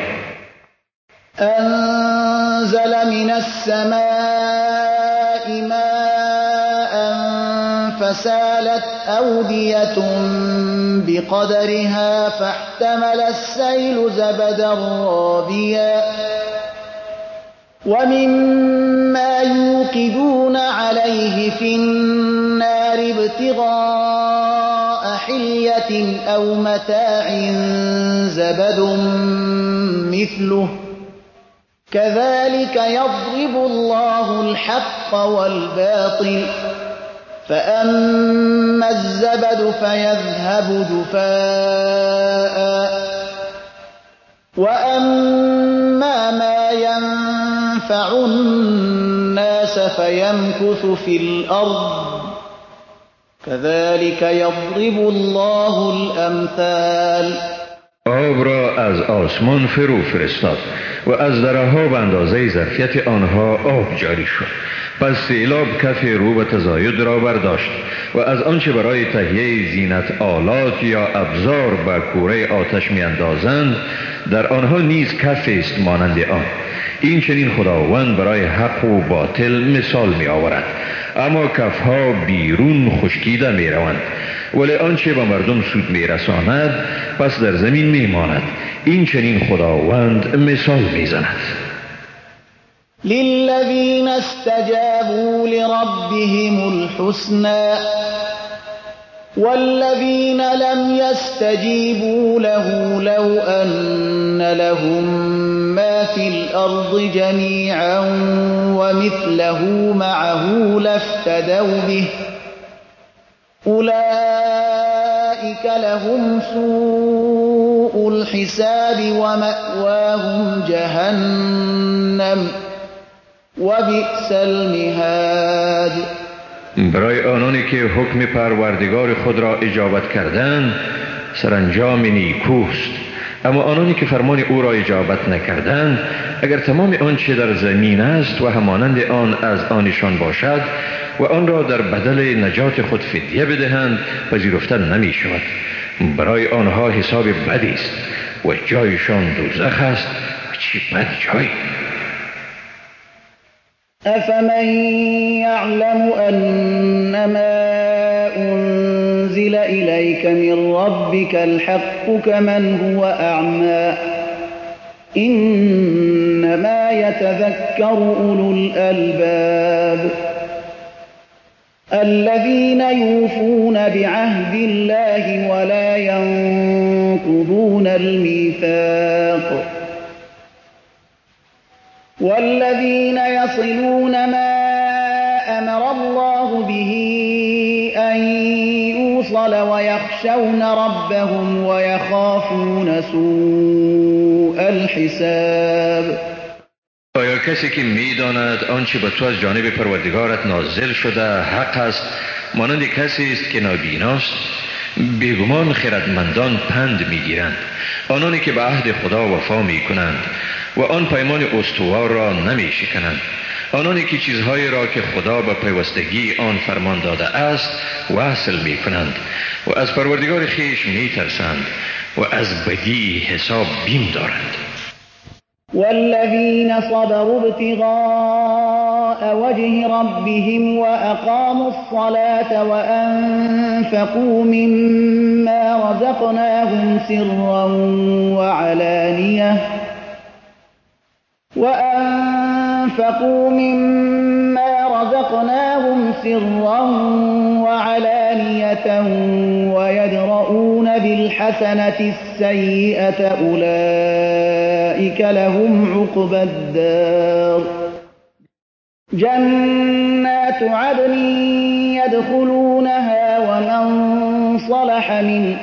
انزل من السماء ماء فسالت أودية بقدرها فاحتمل السيل زبدا رابيا ومما يوقدون عليه في النار ابتغاء حلية أو متاع زبد مثله كذلك يضرب الله الحق والباطل فأما الزبد فيذهب جفاء وأما ما ينفع الناس فيمكث في الأرض كذلك يضرب الله الأمثال. آب را از آسمان فرو فرستاد و از دره‌ها به اندازه ظرفیت آنها آب جاری شد. پس سیلاب کف رو به تزاید را برداشت و از آنچه برای تهیه زینت آلات یا ابزار به کوره آتش می اندازند در آنها نیز کف است مانند آن. این چنین خداوند برای حق و باطل مثال می آورد، اما کفها بیرون خشکیده می روند، ولی آنچه به مردم سود می رساند پس در زمین می ماند. این چنین خداوند مثال می زند. للذين استجابوا لربهم الحسنى والذين لم يستجيبوا له لو أن لهم ما في الأرض جميعا ومثله معه لافتدوا به أولئك لهم سوء الحساب ومأواهم جهنم وبئس المهاد. برای آنانی که حکم پروردگار خود را اجابت کردند سرانجام نیکوست، اما آنانی که فرمان او را اجابت نکردند اگر تمام آنچه در زمین است و همانند آن از آنشان باشد و آن را در بدل نجات خود فدیه بدهند پذیرفتن نمی شود. برای آنها حساب بدی است و جایشان دوزخ است و چه بد جایی. أفمن يعلم أنما أنزل إليك من ربك الحق كمن هو أعمى إنما يتذكر أولو الألباب الذين يوفون بعهد الله ولا ينقضون الميثاق والذين يصلون ما أمر الله به أن يوصل ويخشون ربهم ويخافون سوء الحساب. آیا کسی که می‌داند آنچه به تو از جانب پروردگارت نازل شده حق است مانند کسی است که نابیناست؟ بیگمان خردمندان پند می‌گیرند، آنانی که به عهد خدا وفا می‌کنند و آن پیمان استوار را نمی‌شکنند، آنانی که چیزهایی را که خدا به پیوستگی آن فرمان داده است وصل می‌کنند و از پروردگار خویش می‌ترسند و از بدی حساب بیم دارند. والذين صبروا ابتغاء وجه ربهم وأقاموا الصلاة وأنفقوا مما رزقناهم سرا وعلانية ويدرؤون بالحسنة السيئة أولئك لهم عقبى الدار جنات عدن يدخلونها ومن صلح من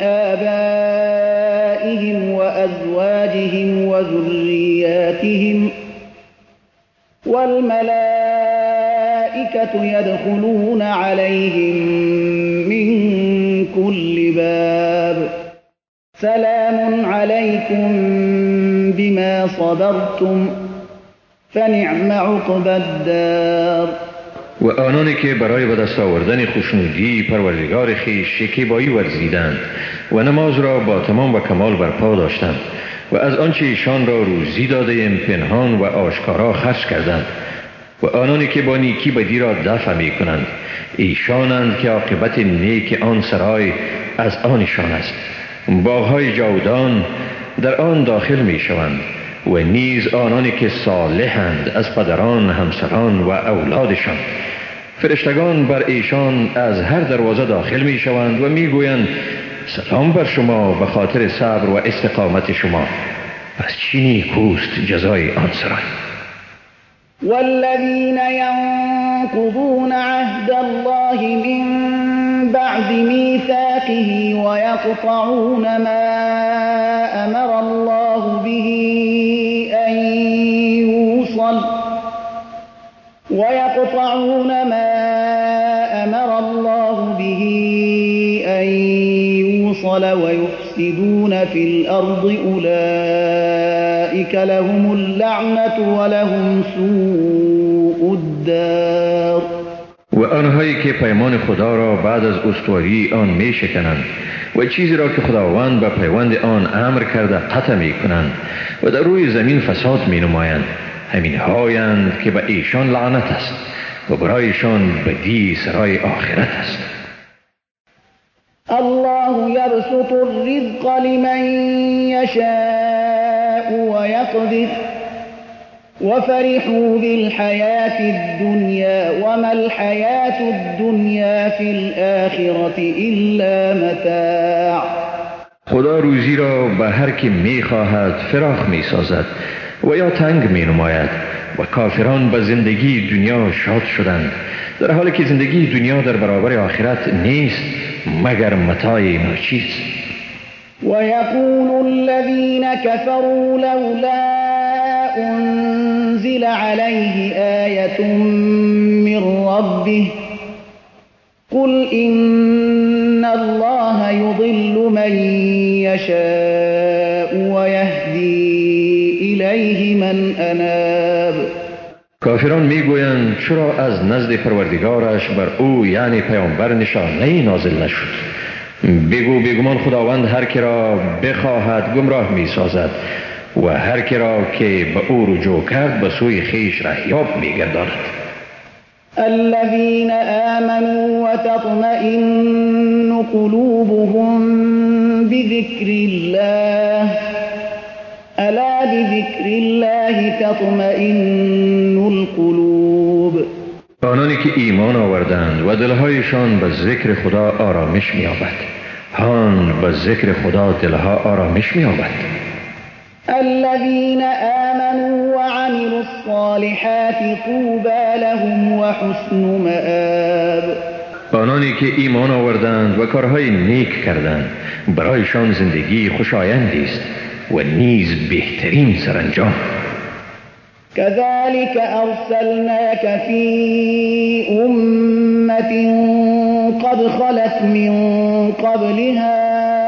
آبائهم وأزواجهم وذرياتهم والملائكة يدخلون عليهم من كل باب سلام عليكم بما صبرتم فنعم عقبى الدار. و آنانی که برای به دست آوردن خوشنودی پروردگار خویش شکیبایی ورزیدند و نماز را با تمام و کمال برپا داشتند و از آنچه ایشان را روزی داده ایم پنهان و آشکارا خرج کردند و آنانی که با نیکی بدی را دفع می کنند ایشانند که عاقبت نیک آن سرای از آنشان است. باغ‌های جاودان در آن داخل می شوند و نیز آنانی که صالحند از پدران، همسران و اولادشان. فرشتگان بر ایشان از هر دروازه داخل می شوند و می گویند سلام بر شما به خاطر صبر و استقامت شما، پس چه نیکوست جزای آن سرای. والذين ينقضون عهد الله من بعد ميثاقه ويقطعون ما أمر الله به أن يوصل ويفسدون في الأرض أولئك لهم اللعنة ولهم سوء الدار. و آنهایی که پیمان خدا را بعد از استواری آن می شکنند و چیزی را که خداوند به پیوند آن امر کرده قطع می کنند و در روی زمین فساد می نمایند، همین هایند که به ایشان لعنت است و برایشان بدی سرای آخرت است. الله يبسط الرزق لمن يشاء ويقدر وفرحوا بالحياة الدنيا وما الحياة الدنیا فی الآخرة الا متاع. خدا روزی را به هر که می خواهد فراخ می سازد و یا تنگ می نماید و کافران به زندگی دنیا شاد شدند، در حالی که زندگی دنیا در برابر آخرت نیست مگر متاع ناچیز. ويقول الذين كفروا لولا أنزل عليه آية من ربه قل إن الله يضل من يشاء ويهدي إليه من أناب. کافران میگویند چرا از نزد پروردگارش بر او یعنی پیامبر نشانه‌ای نازل نشد؟ بگو بیگمان خداوند هر که را بخواهد گمراه می سازد و هر که را که به او رجوع کرد به سوی خیش رهیاب می گرداند. الذين آمنوا وتطمئن قلوبهم بذكر الله ألا بذكر الله تطمئن القلوب. آنانی که ایمان آوردند و دلهایشان به ذکر خدا آرامش می‌یابد. هان به ذکر خدا دلها آرامش می‌یابد. الذين آمنوا وعملوا الصالحات طوبى لهم وحسن مآب. آنانی که ایمان آوردند و کارهای نیک کردند برایشان زندگی خوشایندی است و نیز بهترین سرانجام. كذلك أرسلناك في أمة قد خلت من قبلها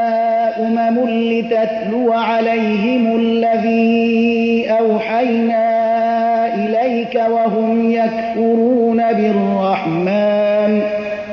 لتتلو عليهم الذي أوحينا إليك وهم يكفرون بالرحمن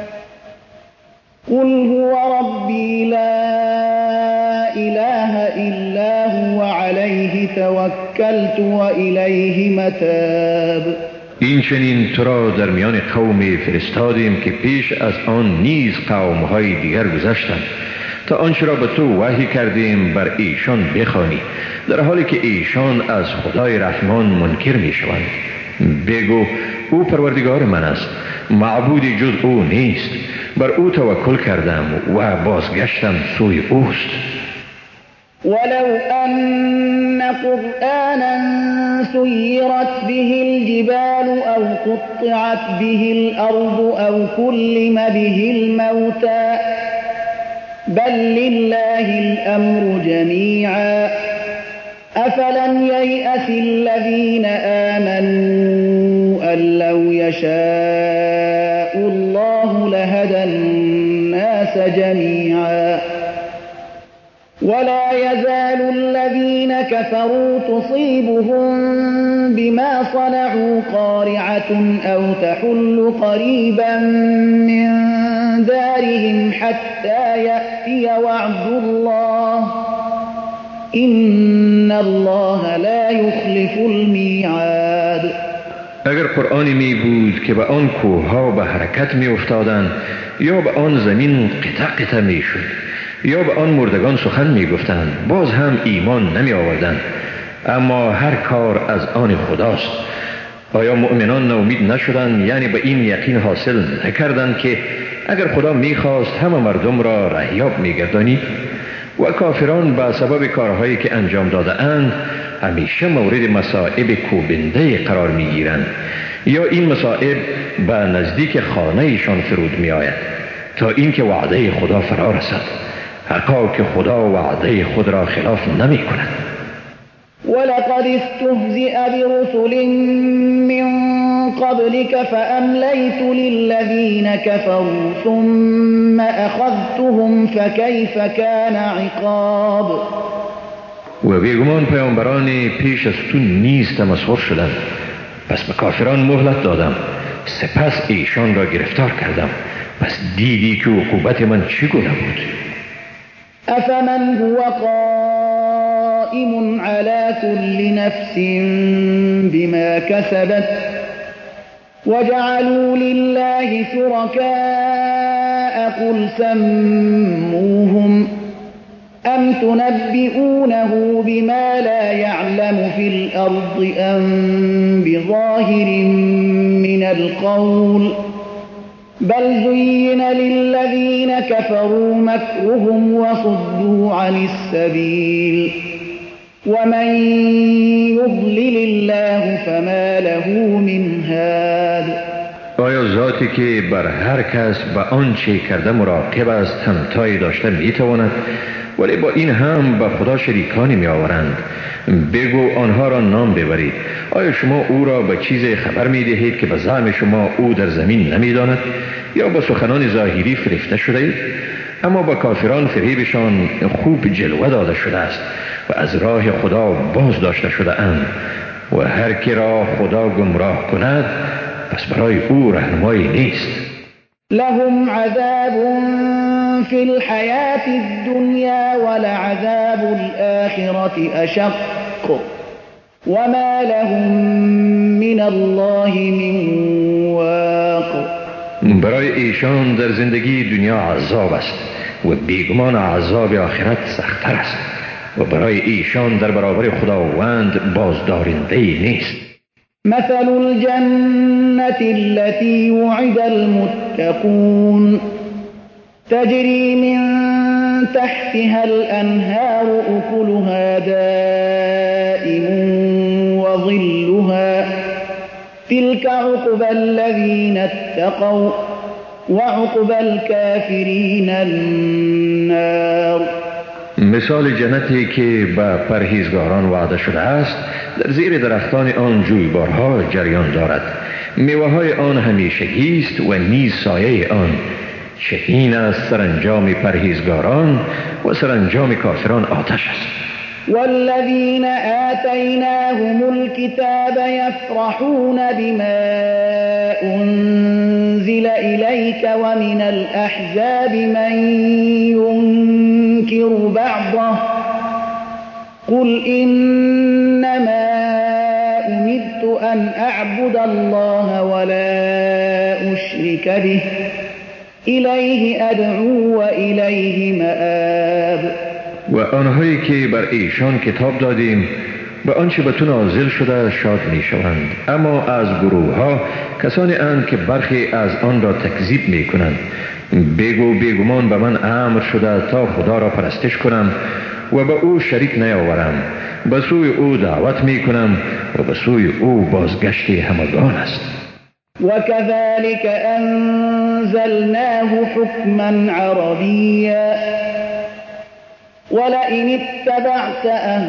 قل هو ربي لا إله إلا هو عليه توكلت وإليه متاب. این چنین تو را در میان قومی فرستادیم که پیش از آن نیز قوم‌های دیگر گذشتند تا آنچه را به تو وحی کردیم بر ایشان بخوانی در حالی که ایشان از خدای رحمان منکر می شوند. بگو او پروردگار من است، معبودی جز او نیست، بر او توکل کردم و بازگشتم سوی اوست. ولو أن قرآنا سيرت به الجبال أو قطعت به الأرض أو كلم به الموتى بل لله الأمر جميعا أفلم ييأس الذين آمنوا أن لو يشاء الله لهدى الناس جميعا ولا يزال الذين كفروا تصيبهم بما صنعوا قارعة أو تحل قريبا من دارهم حتى يأتي وعد الله إن الله لا يخلف الميعاد. اگر قرآنی می بود که به آن کوهها به حرکت می افتادند یا به آن زمین قطع قطع می شد یا به آن مردگان سخن می گفتند باز هم ایمان نمی آوردند. اما هر کار از آن خداست. آیا مؤمنان ناامید نشدند؟ یعنی به این یقین حاصل نکردند که اگر خدا می خواست همه مردم را رهیاب می گردانید؟ و کافران به سبب کارهایی که انجام داده اند همیشه مورد مصائب کوبنده قرار می گیرند یا این مصائب به نزدیک خانه ایشان فرود می آید تا اینکه وعده خدا فرا رسد. حقا که خدا وعده خود را خلاف نمی کند. ولقد استهزئ برسل من قبلك فأمليت للذين كفروا ثم أخذتهم فكيف كان عقاب. و بیگمان پیامبران پیش از تو نیز تمسخر شدند پس به کافران مهلت دادم سپس ایشان را گرفتار کردم پس دیدی که عقوبت من چگونه بود. أفمن هو قائم على كل نفس بما كسبت وجعلوا لله شركاء قل سموهم أم تنبئونه بما لا يعلم في الأرض أم بظاهر من القول بل زين للذين كفروا مكرهم وصدوا عن السبيل ومن یضلل الله فما له من هاد. آیا ذاتی که بر هر کس به آنچه کرده مراقب است همتایی داشته میتواند؟ ولی با این هم به خدا شریکانی می آورند. بگو آنها را نام ببرید. آیا شما او را به چیز خبر می دهید که به زعم شما او در زمین نمی داند؟ یا با سخنان ظاهری فریفته شده اید؟ اما با کافران فریبشان خوب جلوه داده شده است و از راه خدا باز داشته شده اند و هر کی را خدا گمراه کند پس برای او رهنمایی نیست. لهم عذاب في الحياة الدنيا ولعذاب الآخرة أشق وما لهم من الله من واق. برای ایشان در زندگی دنیا عذاب است و بیگمان عذاب آخرت سخت‌تر است و برای ایشان در برابر خداوند بازدارنده نیست. مثل الجنة التي وعد المتقون تجري من تحتها الأنهار أكلها دائم وظلها تلك عقبى الذين اتقوا وعقبى الكافرين النار. مثال جنتی که به پرهیزگاران وعده شده است در زیر درختان آن جویبارها جریان دارد، میوه های آن همیشگی است و نیز سایه آن. چه این است سرانجام پرهیزگاران و سرانجام کافران آتش است. والذين آتيناهم الكتاب يفرحون بما أنزل إليك ومن الأحزاب من ينكر بعضه قل إنما أمرت أن أعبد الله ولا أشرك به إليه أدعو وإليه مآب. و آنهایی که بر ایشان کتاب دادیم به آنچه به تو نازل شده شاد می شوند، اما از گروه ها کسانی اند که برخی از آن را تکذیب می کنند. بگو بیگمان به من امر شده تا خدا را پرستش کنم و به او شریک نیاورم. به سوی او دعوت می کنم و به سوی او بازگشت همگان است. وكذلك أنزلناه حكما عربيا ولئن اتبعت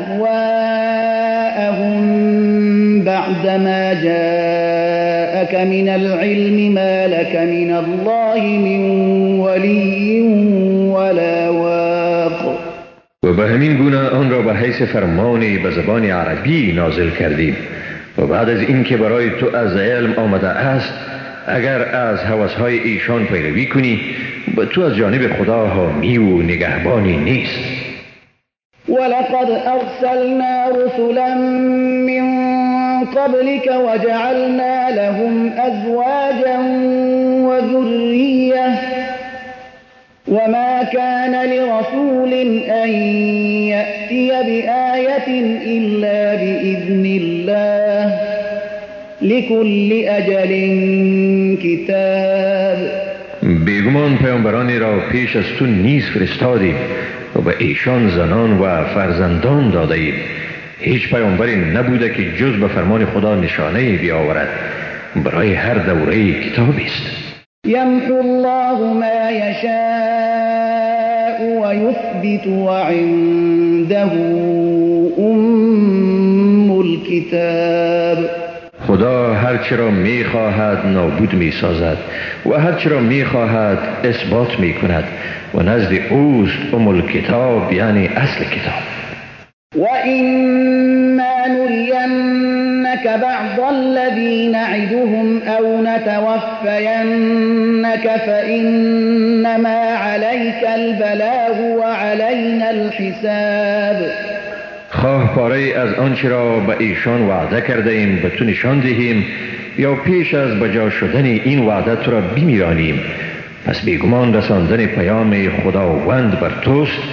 أهواءهم بعدما جاءك من العلم ما لك من الله من ولي ولا واق. و به همین گونه آن را به حیث فرمانی به زبان عربی نازل کردیم و بعد از این که برای تو از علم آمده است اگر از هوسهای ایشان پیروی کنی به تو از جانب خدا حامی و نگهبانی نیست. ولقد أرسلنا رسلا من قبلك وجعلنا لهم أزواجا وذرية وما كان لرسول أن يأتي بآية إلا بإذن الله لكل أجل كتاب. بیگمان پیامبرانی را پیش از تو نیز فرستادیم و به ایشان زنان و فرزندان داده ایم. هیچ پیامبری نبوده که جز به فرمان خدا نشانه بیاورد. برای هر دوره کتابی است. یمحو الله ما یشاء و یثبت وعنده ام الكتاب. خدا هرچی را می خواهد نابود می سازد و هرچی را می خواهد اثبات می کند و نزد اوست ام الکتاب یعنی اصل کتاب. و اما نرینک بعض الذین نعدهم او نتوفینک فانما علیک البلاغ و علینا الحساب. خواه پاره از آنچه را به ایشان وعده کرده ایم به تو نشان دهیم یا پیش از بجا شدن این وعده تو را بمیرانیم، پس بیگمان رساندن پیام خداوند بر توست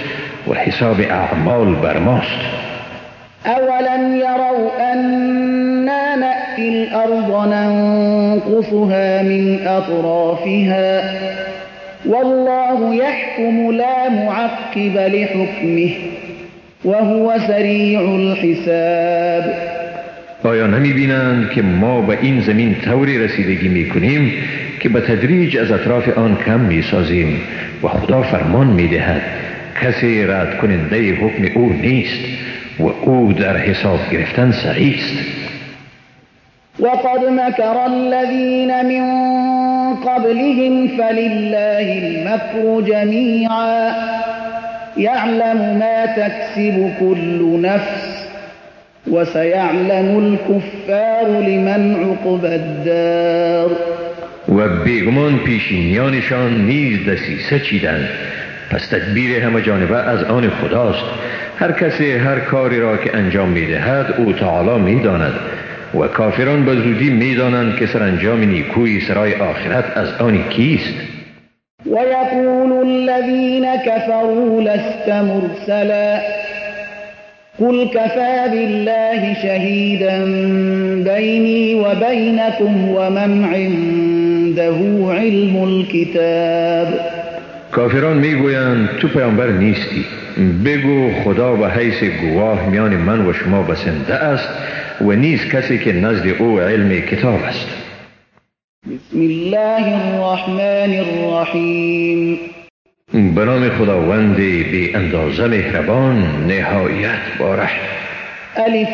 و حساب اعمال بر ماست. اولم يروا أنا نأتي الأرض ننقصها من أطرافها والله يحكم لا معقب لحكمه وهو سریع الحساب. آیا نمی بینند که ما به این زمین طوری رسیدگی می کنیم که به تدریج از اطراف آن کم می سازیم و خدا فرمان می دهد کسی رد کننده حکم او نیست و او در حساب گرفتن سریع است. وقد مكر الذين من قبلهم فلله المكر جميعا يعلم ما تكسب كل نفس وسيعلم الكفار لمن عقبى الدار. و بیگمان پیشینیانشان نیز دسیسه چیدند، پس تدبیر همه جانبه از آن خداست. هر کسی هر کاری را که انجام می دهد او تعالی می داند و کافران به زودی می دانند که سرانجام نیکوی سرای آخرت از آن کیست. ويقول الذين كفروا لست مرسلا قل كفى بالله شهيدا بيني وبينكم ومن عنده علم الكتاب. کافران میگویند تو پیامبر نیستی، بگو خدا به حیث گواه میان من و شما بسنده است و نیست کسی که نزد او علم کتاب است. بسم الله الرحمن الرحیم. به نام خداوند بی اندازه مهربان نهایت باره. الف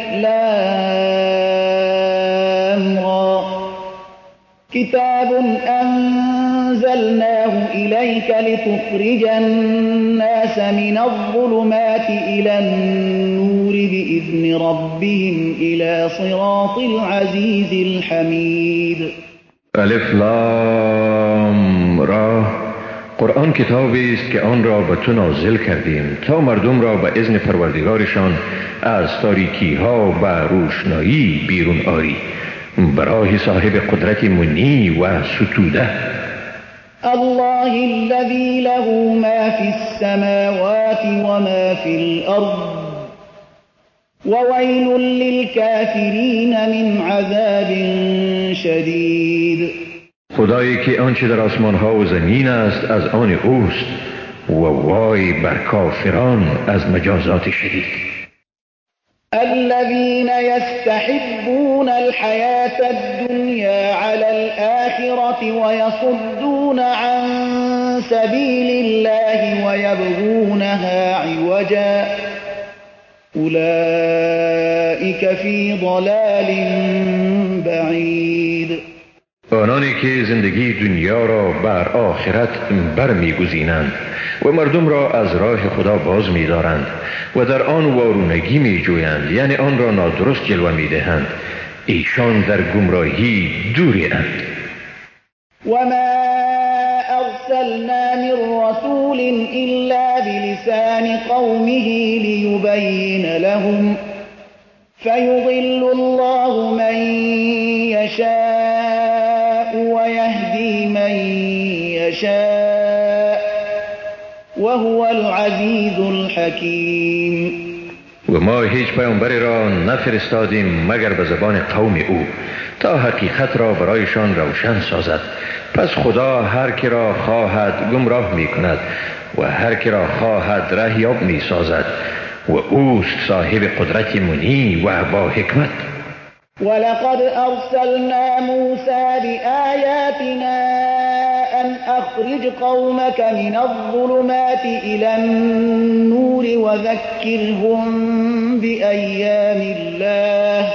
لام را کتاب انزلناه الیک لتخرج الناس من الظلمات الى النور باذن ربهم الى صراط العزیز الحمید. الف لام را قرآن کتابی است که آن را به تو نازل کردیم تا مردم را به اذن پروردگارشان از تاریکی ها به روشنایی بیرون آری، برای صاحب قدرت منی و ستوده. الله الذي له ما في السماوات وما في الأرض وويل للكافرين من عذاب شدید. خدایی که آنچه در آسمان ها و زمین است از آن اوست و وای بر کافران از مجازات شدید. الذين يستحبون الحياة الدنيا على الآخرة ويصدون عن سبيل الله ويبغونها عوجا أولئك في ضلال بعید. آنانی که زندگی دنیا را بر آخرت برمیگزینند و مردم را از راه خدا باز می‌دارند و در آن وارونگی می‌جویند، یعنی آن را نادرست جلوه می‌دهند، ایشان در گمراهی دوری اند. وما أرسلنا من رسول إلا بلسان قومه ليبين لهم فيضل الله من يشاء ويهدي من يشاء وهو العزيز الحكيم. و ما هیچ پیامبری را نفرستادیم مگر به زبان قوم او تا حقیقت را برایشان روشن سازد. پس خدا هر کی را خواهد گمراه می کند و هر کی را خواهد رهیاب می سازد و اوست صاحب قدرت منی و با حکمت. ولقد أرسلنا موسى بآياتنا أن أخرج قومك من الظلمات إلى النور وذكرهم بأيام الله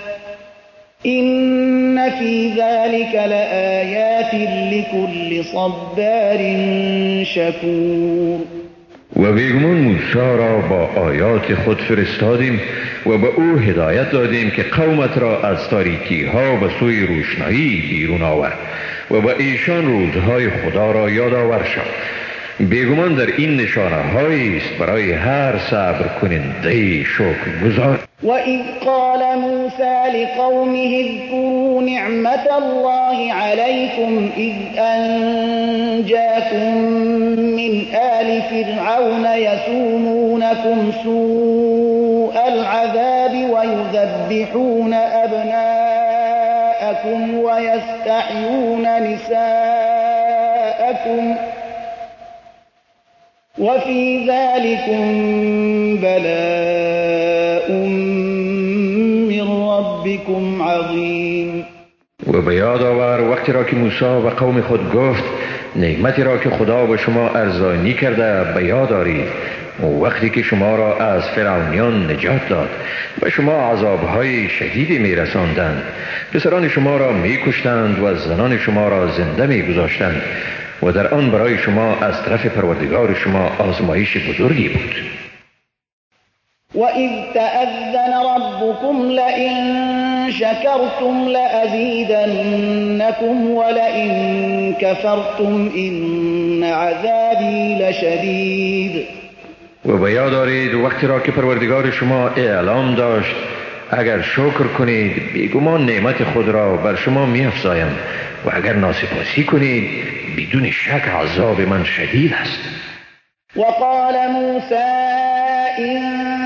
إن في ذلك لآيات لكل صبار شكور. و بیگمان موسی را با آیات خود فرستادیم و به او هدایت دادیم که قومت را از تاریکی ها به سوی روشنایی بیرون آورد و به ایشان روزهای خدا را یادآور شد. بیگمان در این نشانه هایی است برای هر صبر کننده شکرگزار. وَإِذْ قَالَ مُوسَى لِقَوْمِهِ اذْكُرُوا نِعْمَةَ اللَّهِ عَلَيْكُمْ إِذْ أَنْجَاكُمْ من آل فرعون يسومونكم سوء العذاب ويذبحون أبناءكم ويستحيون نساءكم وفي ذلكم بلاء من ربكم عظیم. و به یاد آور وقتی را که موسی و قوم خود گفت نعمتی را که خدا به شما ارزانی کرده به یاد آرید، وقتی که شما را از فرعونیان نجات داد و شما عذابهای شدیدی می رساندند، پسران شما را می کشتند و زنان شما را زنده می گذاشتند و در آن برای شما از طرف پروردگار شما آزمایش بزرگی بود. وَإِذْ تَأَذَّنَ رَبُّكُمْ لَئِن شَكَرْتُمْ لَأَزِيدَنَّكُمْ وَلَئِن كَفَرْتُمْ إِنَّ عَذَابِي لَشَدِيدٌ. و به یاد آرید وقتی را که پروردگار شما اعلام داشت اگر شکر کنید بیگمان نعمت خود را بر شما می افزایم و اگر ناسپاسی کنید بدون شک عذاب من شدید است. وقال موسى إن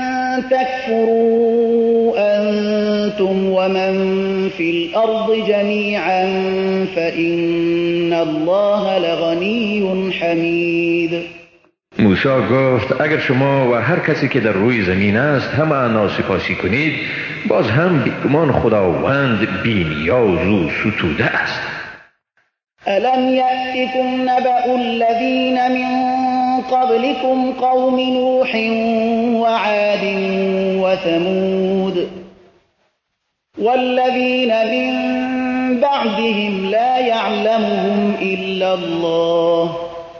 تكفروا أنتم ومن في الأرض جميعا فإن الله لغني حمید. موسی گفت اگر شما و هر کسی که در روی زمین است همه ناسپاسی کنید باز هم بیگمان خداوند بی‌نیاز و ستوده است. ألم يأتكم نبأ الذين من قبلكم قوم نوح وعاد وثمود والذين من بعدهم لا يعلمهم إلا الله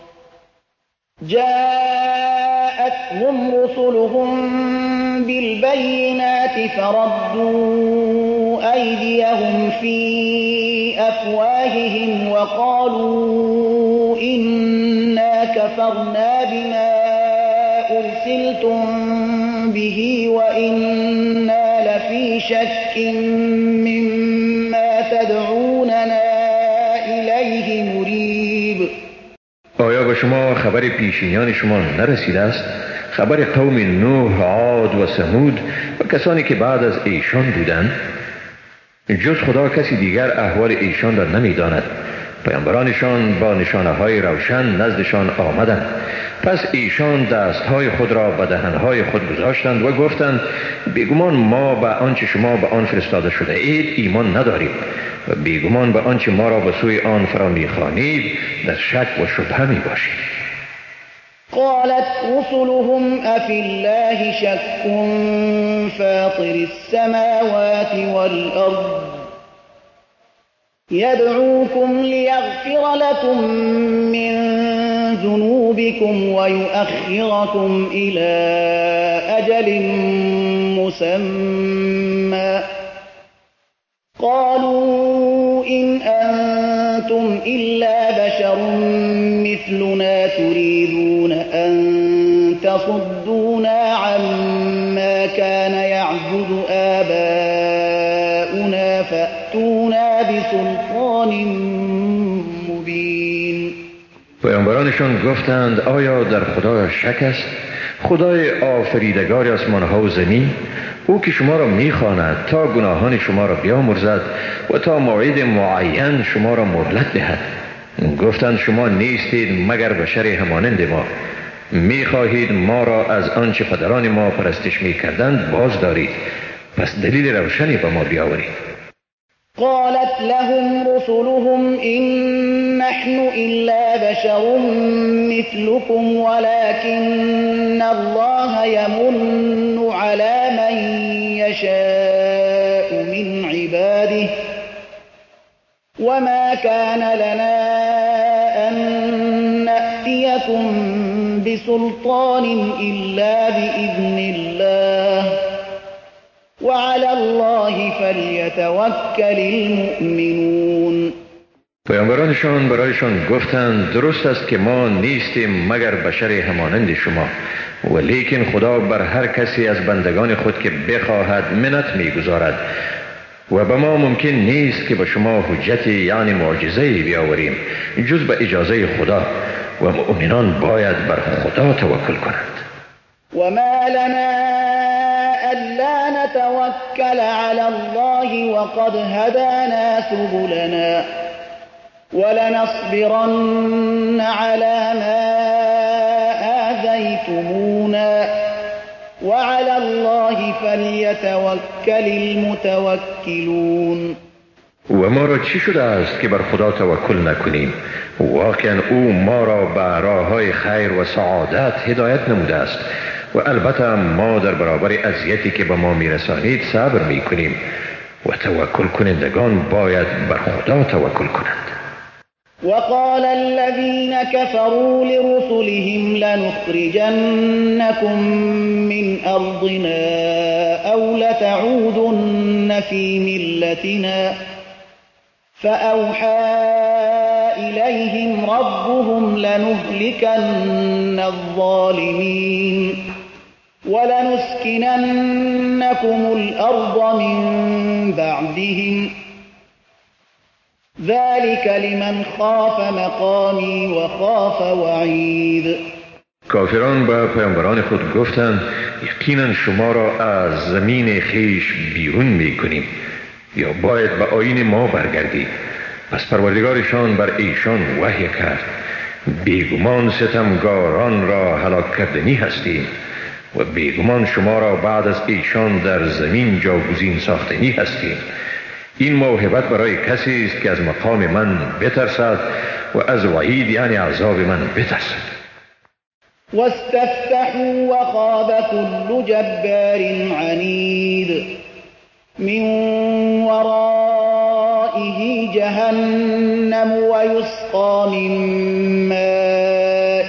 جاءتهم رسلهم بالبينات فردوا أيديهم في أفواههم وقالوا إنا كفرنا بما أرسلتم به وإنا لفي شك مما تدعوننا إليه مريب. آیا به شما خبر پیشینیان شما نرسیده است؟ خبر قوم نوح، عاد و ثمود و کسانی که بعد از ایشان بودند؟ جز خدا کسی دیگر احوال ایشان را نمی‌داند. پیامبرانشان با نشانه‌های روشن نزدشان آمدند، پس ایشان دستهای خود را به دهنهای خود گذاشتند و گفتند بیگمان ما به آنچه شما به آن فرستاده شده اید ایمان نداریم و بیگمان به آنچه ما را به سوی آن فرا می‌خوانید در شک و شبهه می‌باشید. قالت رسلهم أفي الله شك فاطر السماوات والأرض يدعوكم ليغفر لكم من ذنوبكم ويؤخركم إلى أجل مسمى قالوا إن أنتم إلا بشر مثلنا تريدون أن تصدونا عما كان يعبد آباؤنا فأتونا بسلطان مبین. پیامبرانشان گفتند آیا در خدا شک است؟ خدای آفریدگار آسمان‌ها و زمین، او که شما را می‌خواند تا گناهان شما را بیامرزد و تا موعد معین شما را مهلت دهد. گفتند شما نیستید مگر بشر همانند ما، می‌خواهید ما را از آنچه پدران ما پرستش می‌کردند باز دارید، پس دلیل روشنی به ما بیاورید. قالت لهم رسلهم إن نحن إلا بشر مثلكم ولكن الله يمن على من يشاء من عباده وما كان لنا أن نأتيكم بسلطان إلا بإذن الله وعلى الله فلیتوکل المؤمنون. پیامبرانشان برایشان گفتند درست است که ما نیستیم مگر بشر همانند شما، ولیکن خدا بر هر کسی از بندگان خود که بخواهد منت میگذارد و به ما ممکن نیست که به شما حجتی یعنی معجزه‌ای بیاوریم جز به اجازه خدا و مؤمنان باید بر خدا توکل کنند. وما لنا ألا نتوكل على الله وقد هدانا سبلنا ولنصبرن على ما آذيتمونا وعلى الله فليتوكل المتوكلون. و ما را چی شده است که بر خدا توکل نکنیم؟ واقعا او ما را به راههای خیر و سعادت هدایت نموده است و البته ما در برابر اذیتی که به ما میرسانید صبر میکنیم و توکل کنندگان باید بر خدا توکل کنند. وقال الذين كفروا لرسلهم لنخرجنكم من أرضنا أو لتعودن في ملتنا فأوحى إليهم ربهم لنهلكن الظالمين ولنسكننكم الأرض من بعدهم ذلك لمن خاف مقامی و خاف وعید. کافران به پیامبران خود گفتند یقینا شما را از زمین خیش بیرون میکنیم یا باید به آیین ما برگردید. پس پروردگارشان بر ایشان وحی کرد بیگمان ستمگاران را هلاک کردنی هستیم و بیگمان شما را بعد از ایشان در زمین جاگزین ساختنی هستیم. این موهبت برای کسی است که از مقام من بترسد و از وعید یعنی عذاب من بترسد. واستفتحوا وخاب كل جبار عنید من ورائه جهنم ويسقى من ماء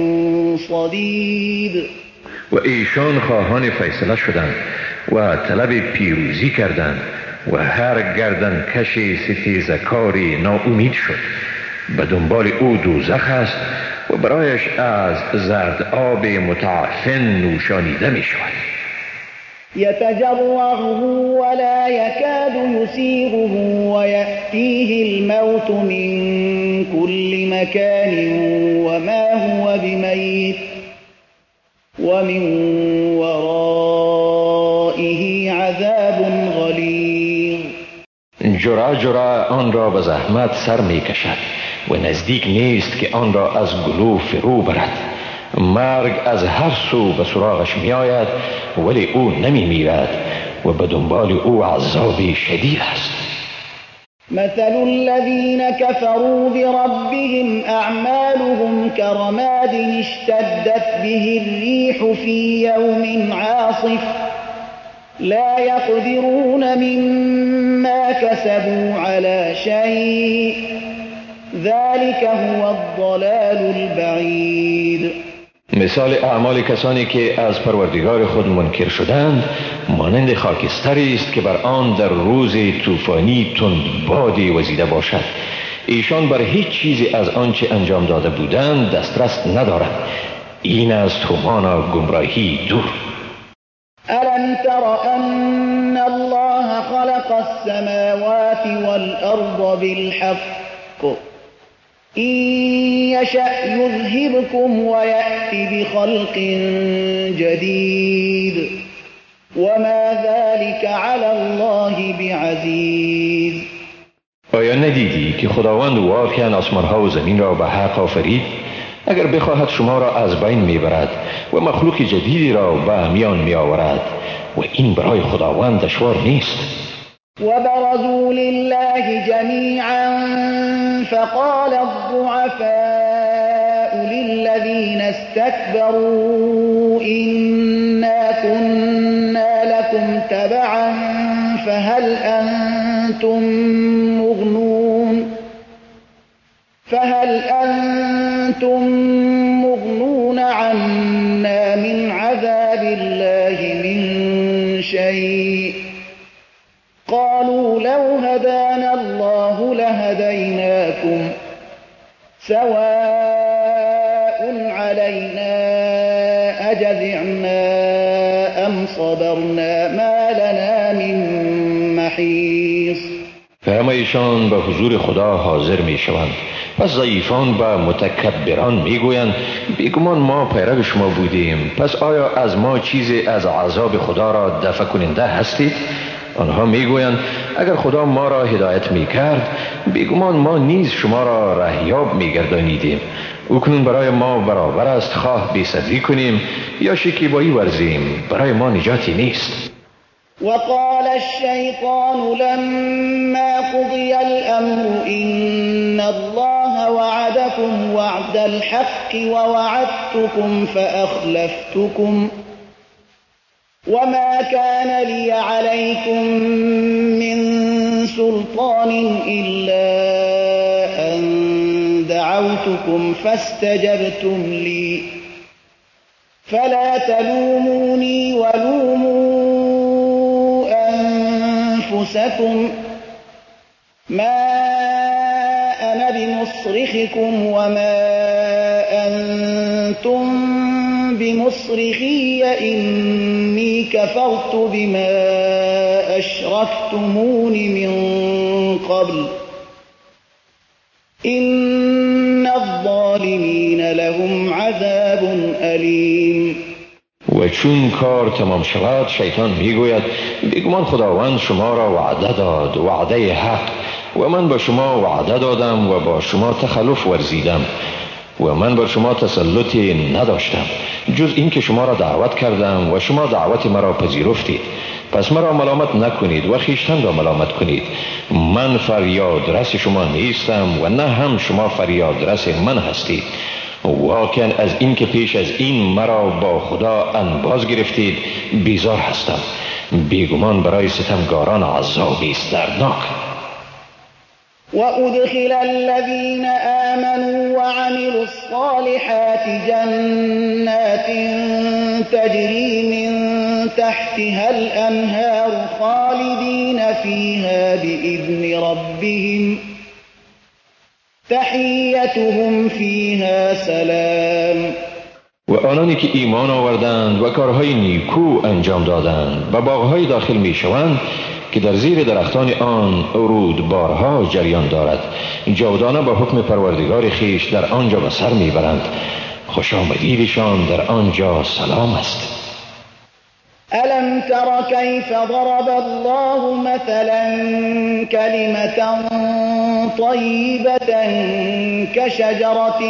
صدید. و ایشان خواهان فیصله شدند و طلب پیروزی کردند و هر گردن کشی ستیزکاری ناامید شد. به دنبال او دوزخ است و برایش از زرد آب متعفن نوشانیده می شود. يتجرعه ولا يكاد يسيغه ويأتيه الموت من كل مكان وما هو بميت ومن ورائه عذاب غلیظ. جرعه جرعه آن را به زحمت سر می کشد و نزدیک نیست که آن را از گلو فرو برد. مرگ از هر سو به سراغش می آید ولی او نمی میرد و به دنبال او عذابی شدید است. مثل الذين كفروا بربهم أعمالهم كرماد اشتدت به الريح في يوم عاصف لا يقدرون مما كسبوا على شيء ذلك هو الضلال البعید. مثال اعمال کسانی که از پروردگار خود منکر شدند مانند خاکستری است که بر آن در روز طوفانی تند بادی وزیده باشد. ایشان بر هیچ چیزی از آنچه انجام داده بودند دسترس ندارند. این است همانا گمراهی دور. ألم تر أن الله خلق السماوات والأرض بالحق إن يشأ يذهبكم ويأتي بخلق جديد وما ذلك على الله بعزيز. آیا ندیدی که خداوند واقعا آسمان‌ها و زمین را به حق آفرید؟ اگر بخواهد شما را از بین میبرد و مخلوق جدیدی را به میان میآورد و این برای خداوند دشوار نیست. وبرزوا لله جميعا فقال الضعفاء للذين استكبروا إنا كنا لكم تبعا فهل أنتم مغنون عنا من عذاب الله من شيء قالوا لو هدانا الله لهديناكم سواء علينا أجزعنا أم صبرنا ما لنا من محیص. همه ایشان به حضور خدا حاضر می شوند پس ضعیفان و متکبران میگویند بیگمان ما پیرو شما بودیم، پس آیا از ما چیزی از عذاب خدا را دفع کننده هستید؟ آنها میگویند اگر خدا ما را هدایت میکرد بیگمان ما نیز شما را رهیاب میگردانیدیم. اکنون برای ما برابر است خواه بی‌صبری کنیم یا شکیبایی ورزیم، برای ما نجاتی نیست. وقال الشيطان لما قضي الأمر إن الله وعدكم وعد الحق ووعدتكم فأخلفتكم وما كان لي عليكم من سلطان إلا أن دعوتكم فاستجبتم لي فلا تلوموني ولوموا أنفسكم ما أنا بمصرخكم وما أنتم بمصرخي إني كفرت بما أشركتمون من قبل إن الظالمين لهم عذاب أليم. و چون کار تمام شود شیطان میگوید بیگمان خداوند شما را وعده داد، وعده حق، و من با شما وعده دادم و با شما تخلف ورزیدم و من بر شما تسلطی نداشتم جز این که شما را دعوت کردم و شما دعوت مرا پذیرفتید. پس مرا ملامت نکنید و خویشتن را ملامت کنید. من فریاد رس شما نیستم و نه هم شما فریاد رس من هستید. واقعا از این که پیش از این مرا با خدا انباز گرفتید بیزار هستم. بیگمان برای ستمگاران عذابی است دردناک. وأدخل الذين آمنوا وعملوا الصالحات جنات تجري من تحتها الأنهار خالدين فيها بإذن ربهم تحیتهم فیها سلام. و آنانی که ایمان آوردند و کارهای نیکو انجام دادند و باغهای داخل می شوند که در زیر درختان آن رودبارها جریان دارد، جاودانه با حکم پروردگار خیش در آنجا به سر می برند. خوش آمدیدشان در آنجا سلام است. ألم تر كيف ضرب الله مثلا كلمة طيبة كشجرة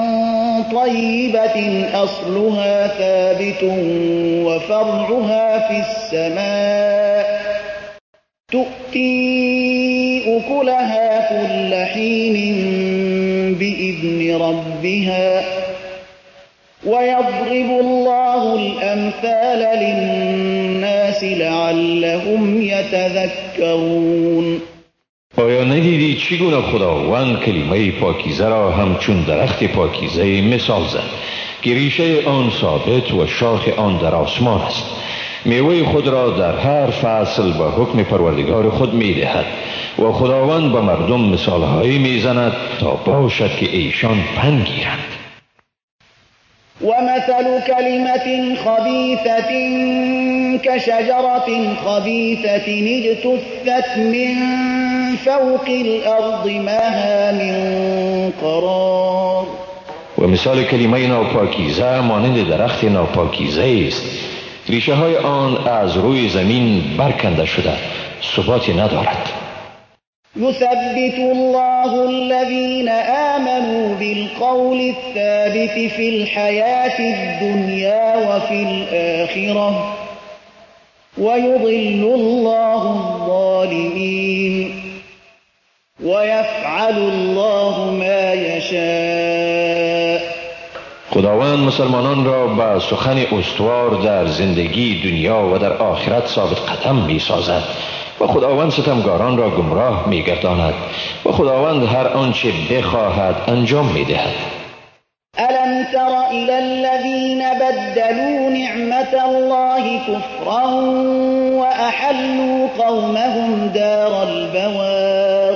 طيبة أصلها ثابت وفرعها في السماء تؤتي أكلها كل حين بإذن ربها ويضرب الله الأمثال للناس لعلهم يتذكرون. آیا ندیدی چگونه خداوند کلمه پاکیزه را همچون درخت پاکیزه مثال زد که ریشه آن ثابت و شاخ آن در آسمان است، میوه خود را در هر فصل به حکم پروردگار خود میدهد و خداوند به مردم مثالهایی میزند تا باشد که ایشان پند گیرند. ومثل كلمة خبيثة كشجرة خبيثة اجتثت من فوق الأرض ما لها من قرار. و مثال کلمه ناپاکیزه مانند درخت ناپاکیزه است، ریشه های آن از روی زمین برکنده شده، ثباتی ندارد. يثبت الله الذين آمنوا بالقول الثابت في الحياة الدنيا وفي الآخرة ويضل الله الظالمين ويفعل الله ما يشاء. خداوند مسلمانان را به سخن استوار در زندگی دنیا و در آخرت ثابت قدم می سازد و خداوند ستمگاران را گمراه می گرداند و خداوند هر آنچه بخواهد انجام می دهد. ألم تر إلى الذين بدلوا نعمة الله كفرا وأحلوا قومهم دار البوار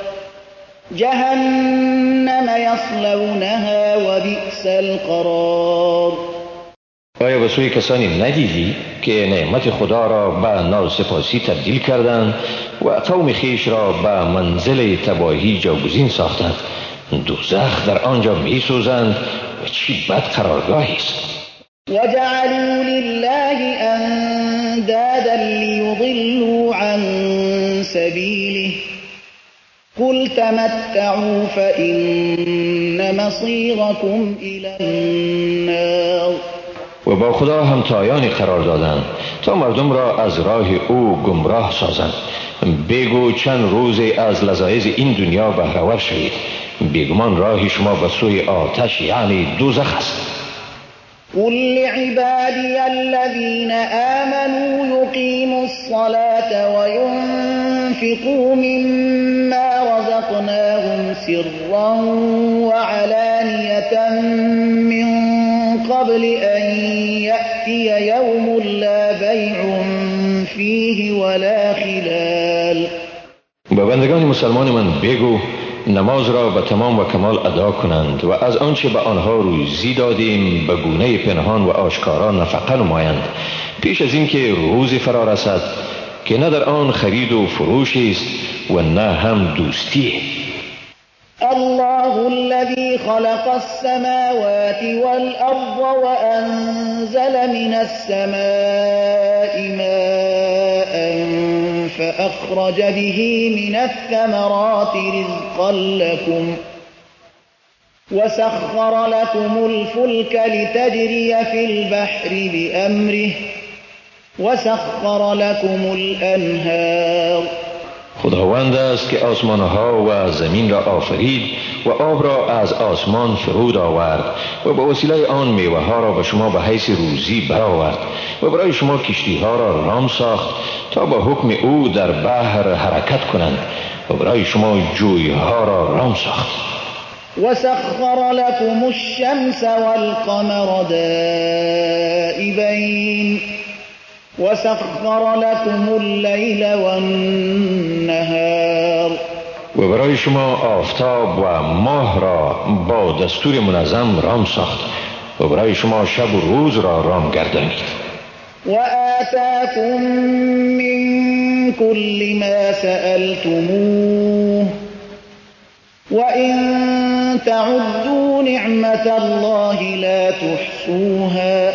جهنم يصلونها وبئس القرار. آیا به سوی کسانی ندیدی که نعمت خدا را به ناسپاسی تبدیل کردند و قوم خیش را به منزل تباهی جاگزین ساختند؟ دوزخ در آنجا می سوزند و چی بد قرارگاهی است. وجعلوا لله اندادا ليضلوا عن سبيله قل تمتعوا فإن مصيركم إلى النار. و با خدا همتایانی قرار دادند تا مردم را از راه او گمراه سازند. بگو چند روزی از لذایذ این دنیا بهره‌ور شوید، بیگمان راه شما به سوی آتش یعنی دوزخ است. قل لعبادي الذين آمنوا يقيموا الصلاة وينفقوا مما رزقناهم سرا وعلانية من قبل أن يأتي يوم لا بيع فيه ولا خلال. به بندگان مسلمان من بگو نماز را به تمام و کمال ادا کنند و از آنچه به آنها روزی دادیم به گونه پنهان و آشکارا نفقه نمایند پیش از اینکه روزی فرا رسد که نه در آن خرید و فروشی است و نه هم دوستی. الله الذي خلق السماوات والأرض وأنزل من السماء ماء فأخرج به من الثمرات رزقا لكم وسخر لكم الفلك لتجري في البحر بأمره وسخر لكم الأنهار. خداوند است که آسمانها و زمین را آفرید و آب را از آسمان فرود آورد و به وسیله آن میوه ها را به شما به حیث روزی برآورد و برای شما کشتی ها را رام ساخت تا با حکم او در بحر حرکت کنند و برای شما جوی ها را رام ساخت. وسخر لكم الشمس والقمر دائبين وسخر لكم الليل والنهار. و برای شما آفتاب و ماه را با دستور منظم رام ساخت و برای شما شب و روز را رام گردانید. وآتاكم من كل ما سألتموه وإن تعدوا نعمة الله لا تحصوها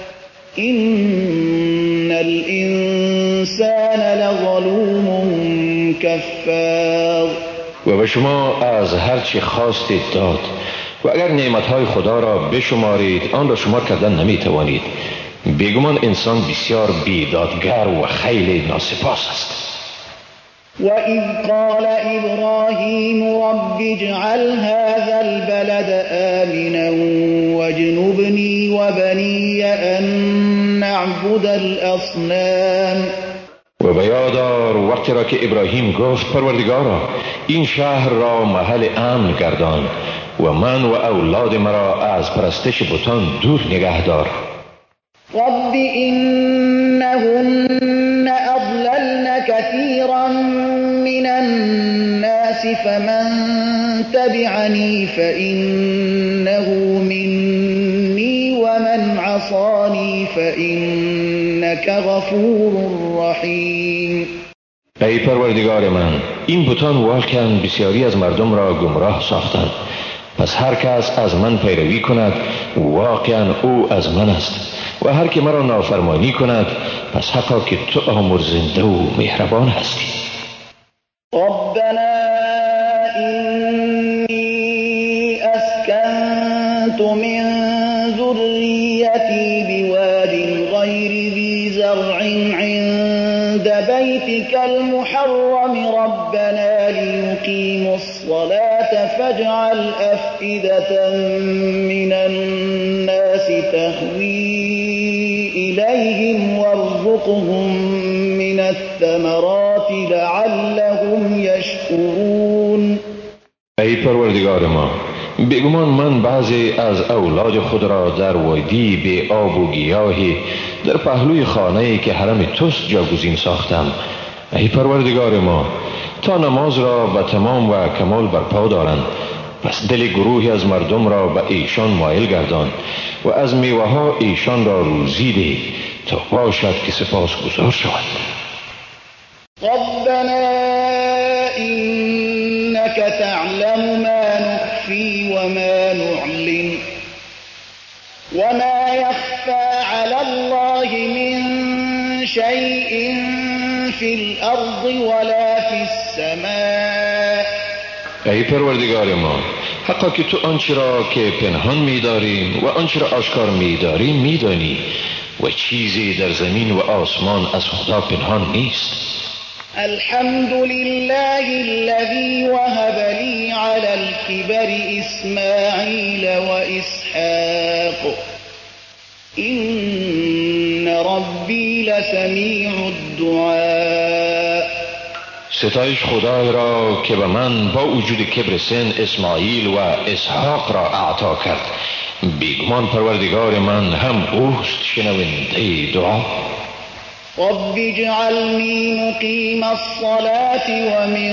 إن الإنسان لظلوم كفار. و به شما از هر چی خواستید داد و اگر نعمتهای خدا را بشمارید آن را شمار کردن نمیتوانید. بیگمان انسان بسیار بیدادگر و خیلی ناسپاس است. وَإِذْ قَالَ إِبْرَاهِيمُ رَبِّ اجْعَلْ هَذَا الْبَلَدَ آمِنًا وَاجْنُبْنِي وَبَنِيَّ أَن نَّعْبُدَ الْأَصْنَامَ. و به یاد آر وقتی را که ابراهیم گفت پروردگارا این شهر را محل امن گردان و من و اولاد مرا از پرستش بتان دور نگه دار. رب إنهن أضللن كثيرا من الناس فمن تبعني فإنه مني ومن عصاني فإنك غفور رحیم. ای پروردگار من این بتان واقعا بسیاری از مردم را گمراه ساختند، پس هر کس از من پیروی کند واقعا او از من است و هر که مرا نافرمانی کند پس حقا که تو آمرزنده و مهربان هستی. ربنا إني أسكنت من ذريتي بواد غير ذي زرع عند بيتك المحرم ربنا ليقيموا الصلاة فاجعل أفئدة من الناس تهوي إليهم وارزقهم من الثمرات لعلهم يشكرون. ای پروردگار ما بیگمان من بعضی از اولاد خود را در وادی به آب و گیاهی در پهلوی خانه‌ای که حرم توست جاگزین ساختم. ای پروردگار ما تا نماز را به تمام و کمال برپا دارند پس دل گروهی از مردم را به ایشان مایل گردان و از میوه ها ایشان را روزی ده تا باشد که سپاس گزار شود. ربنا إنك تعلم ما نخفي يعلن وما يخفى على الله من شيء في الأرض ولا في السماء. ای پروردگار ما، حقا که تو آنچه را که پنهان می‌داریم و آنچه را آشکار می‌داریم می‌دانی و چیزی در زمین و آسمان از خدا پنهان نیست. الحمد لله الذي وهب لي على الكبر إسماعيل وإسحاق إن ربي لسميع الدعاء. ستایش خدای را که به من با وجود کبر سن اسماعیل و اسحاق را اعطا کرد. بیگمان پروردگار من هم اوست شنونده دعا. رب اجعلني مقيم الصلاة ومن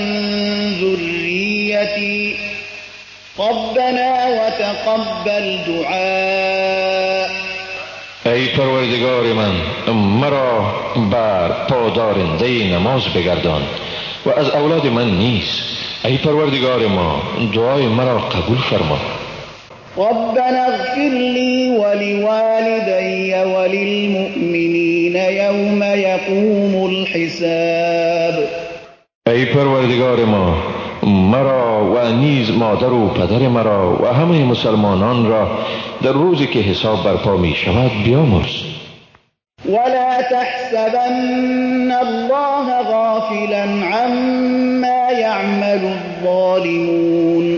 ذريتي ربنا وتقبل دعاء. ای پروردگار من، مرا بر پادارنده نماز بگردان و از اولاد من نیز ای پروردگار ما دعای مرا قبول فرما. ربنا اغفر لي ولوالدي وللمؤمنين يوم يقوم الحساب. ای پروردگار ما، مرا و نیز مادر و پدر مرا و همه مسلمانان را در روزی که حساب برپا می شود بیامرز. ولا تحسبن الله غافلا عما يعمل الظالمون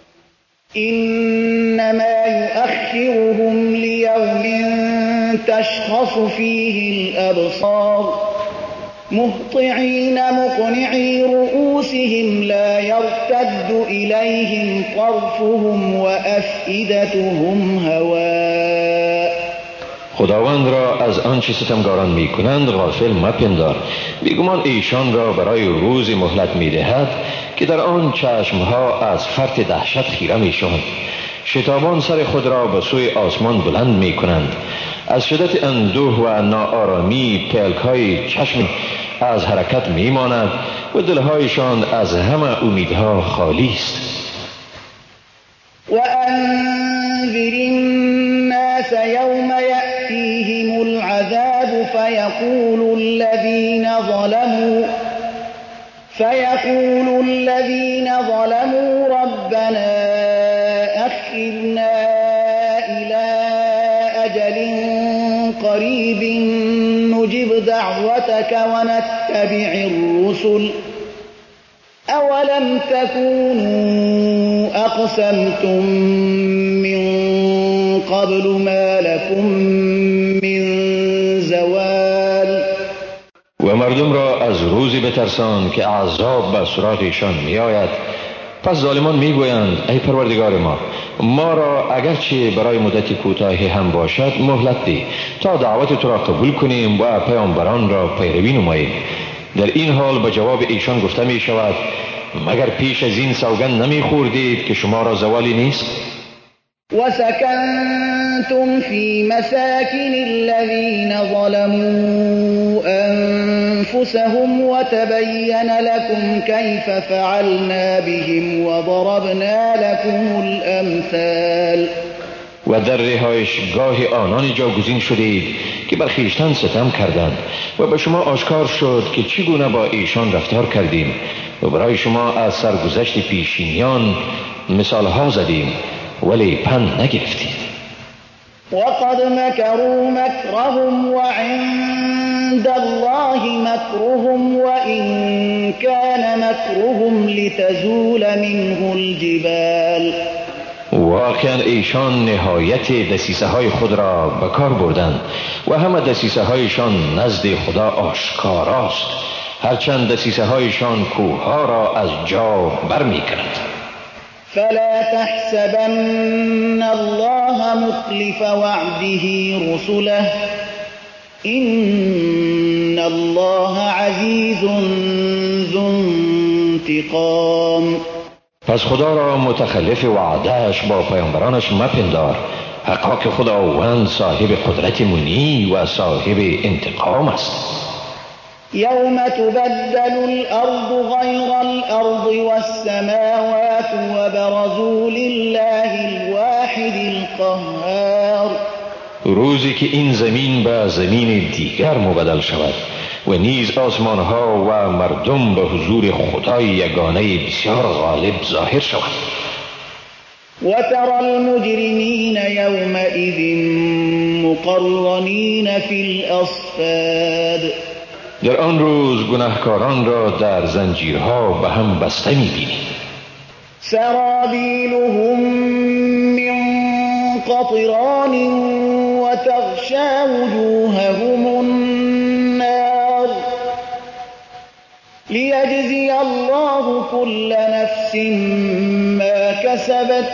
إنما يؤخرهم ليوم تشخص فيه الأبصار مهطعين مقنعي رؤوسهم لا يرتد إليهم طرفهم وأفئدتهم هواء. خداوند را از آنچه ستمگاران می کنند غافل مپندار. بیگمان ایشان را برای روزی مهلت می دهد که در آن چشمها از فرط دهشت خیره می شوند. شتابان سر خود را به سوی آسمان بلند می کنند. از شدت اندوه و ناآرامی پلک‌های چشم از حرکت می ماند و دلهایشان از همه امیدها خالی است. وأنذر الناس يوم يأتيهم العذاب فيقول الذين ظلموا ربنا أخرنا إلى أجل قريب نجب دعوتك ونتبع الرسل أولم تكونوا أقسمتم من قبل ما لكم من زوال. و مردم را از روزی بترسان که عذاب به سراغشان می آید. پس ظالمان می گویند ای پروردگار ما را اگرچه برای مدتی کوتاهی هم باشد مهلت ده تا دعوت تو را قبول کنیم و پیامبران را پیروی نماییم. در این حال به جواب ایشان گفته می شود مگر پیش از این سوگند نمی خوردید که شما را زوالی نیست؟ وسكنتم في مساكن الذين ظلموا أنفسهم وتبين لكم كيف فعلنا بهم وضربنا لكم الأمثال. و در رهایشگاه آنان جاگزین شدید که بر خویشتن ستم کردند و به شما آشکار شد که چگونه با ایشان رفتار کردیم و برای شما از سرگذشت پیشینیان مثالها زدیم ولی پند نگرفتید. وقد مكروا مكرهم وعند الله مكرهم وإن كان مكرهم لتزول منه الجبال. واقعا ایشان نهایت دسیسه های خود را به کار بردند و همه دسیسه هایشان نزد خدا آشکاراست، هرچند دسیسه هایشان کوه ها را از جا برمی کند. فلا تحسبن الله مخلف وعده رسله إن الله عزيز ذو انتقام. پس خدا را متخلف وعدهش با پیامبرانش مپندار، حقا که خداوند صاحب قدرت منی و صاحب انتقام است. يوم تبدل الأرض غير الأرض والسماوات وبرزوا لله الواحد القهار. روزی که این زمین به زمین دیگر مبدل شود و نیز آسمانها و مردم به حضور خدای یگانه بسیار غالب ظاهر شود. وترى المجرمين يومئذ مقرنين في الأصفاد. در آن روز گناهکاران را در زنجیرها به هم بسته می‌بینی. سرابیلهم من قطران وتغشى وجوههم النار لیجزی الله كل نفس ما كسبت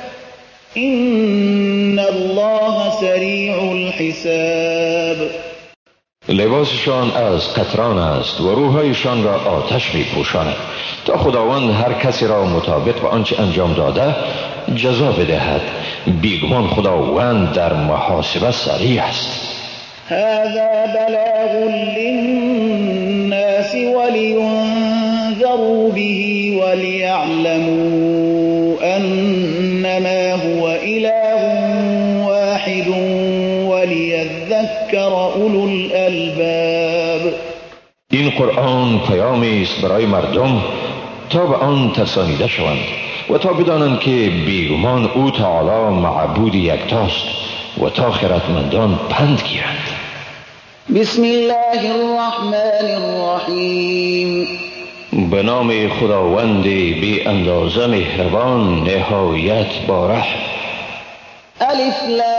إن الله سریع الحساب. لباسشان از قطران است و روحایشان را آتش می پوشاند تا خداوند هر کسی را مطابق به آنچه انجام داده جزا بدهد. بیگمان خداوند در محاسبه سریع است. هذا بلاغ للناس ولينذروا به وليعلموا أنما هو إله واحد وليذكر أولو الألباب. این قرآن پیامی است برای مردم تا به آن ترسانیده شوند و تا بدانند که بیگمان او تعالی معبود یکتاست و تا خردمندان پند گیرند. بسم الله الرحمن الرحیم. به نام خداوند بی اندازه مهربان نهایت باره. الف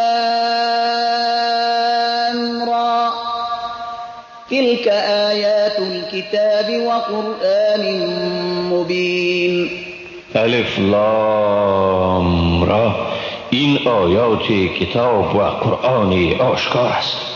لام را تلك آیات الكتاب وقرآن مبین. الف لام را این آیات کتاب و قرآن آشکار است.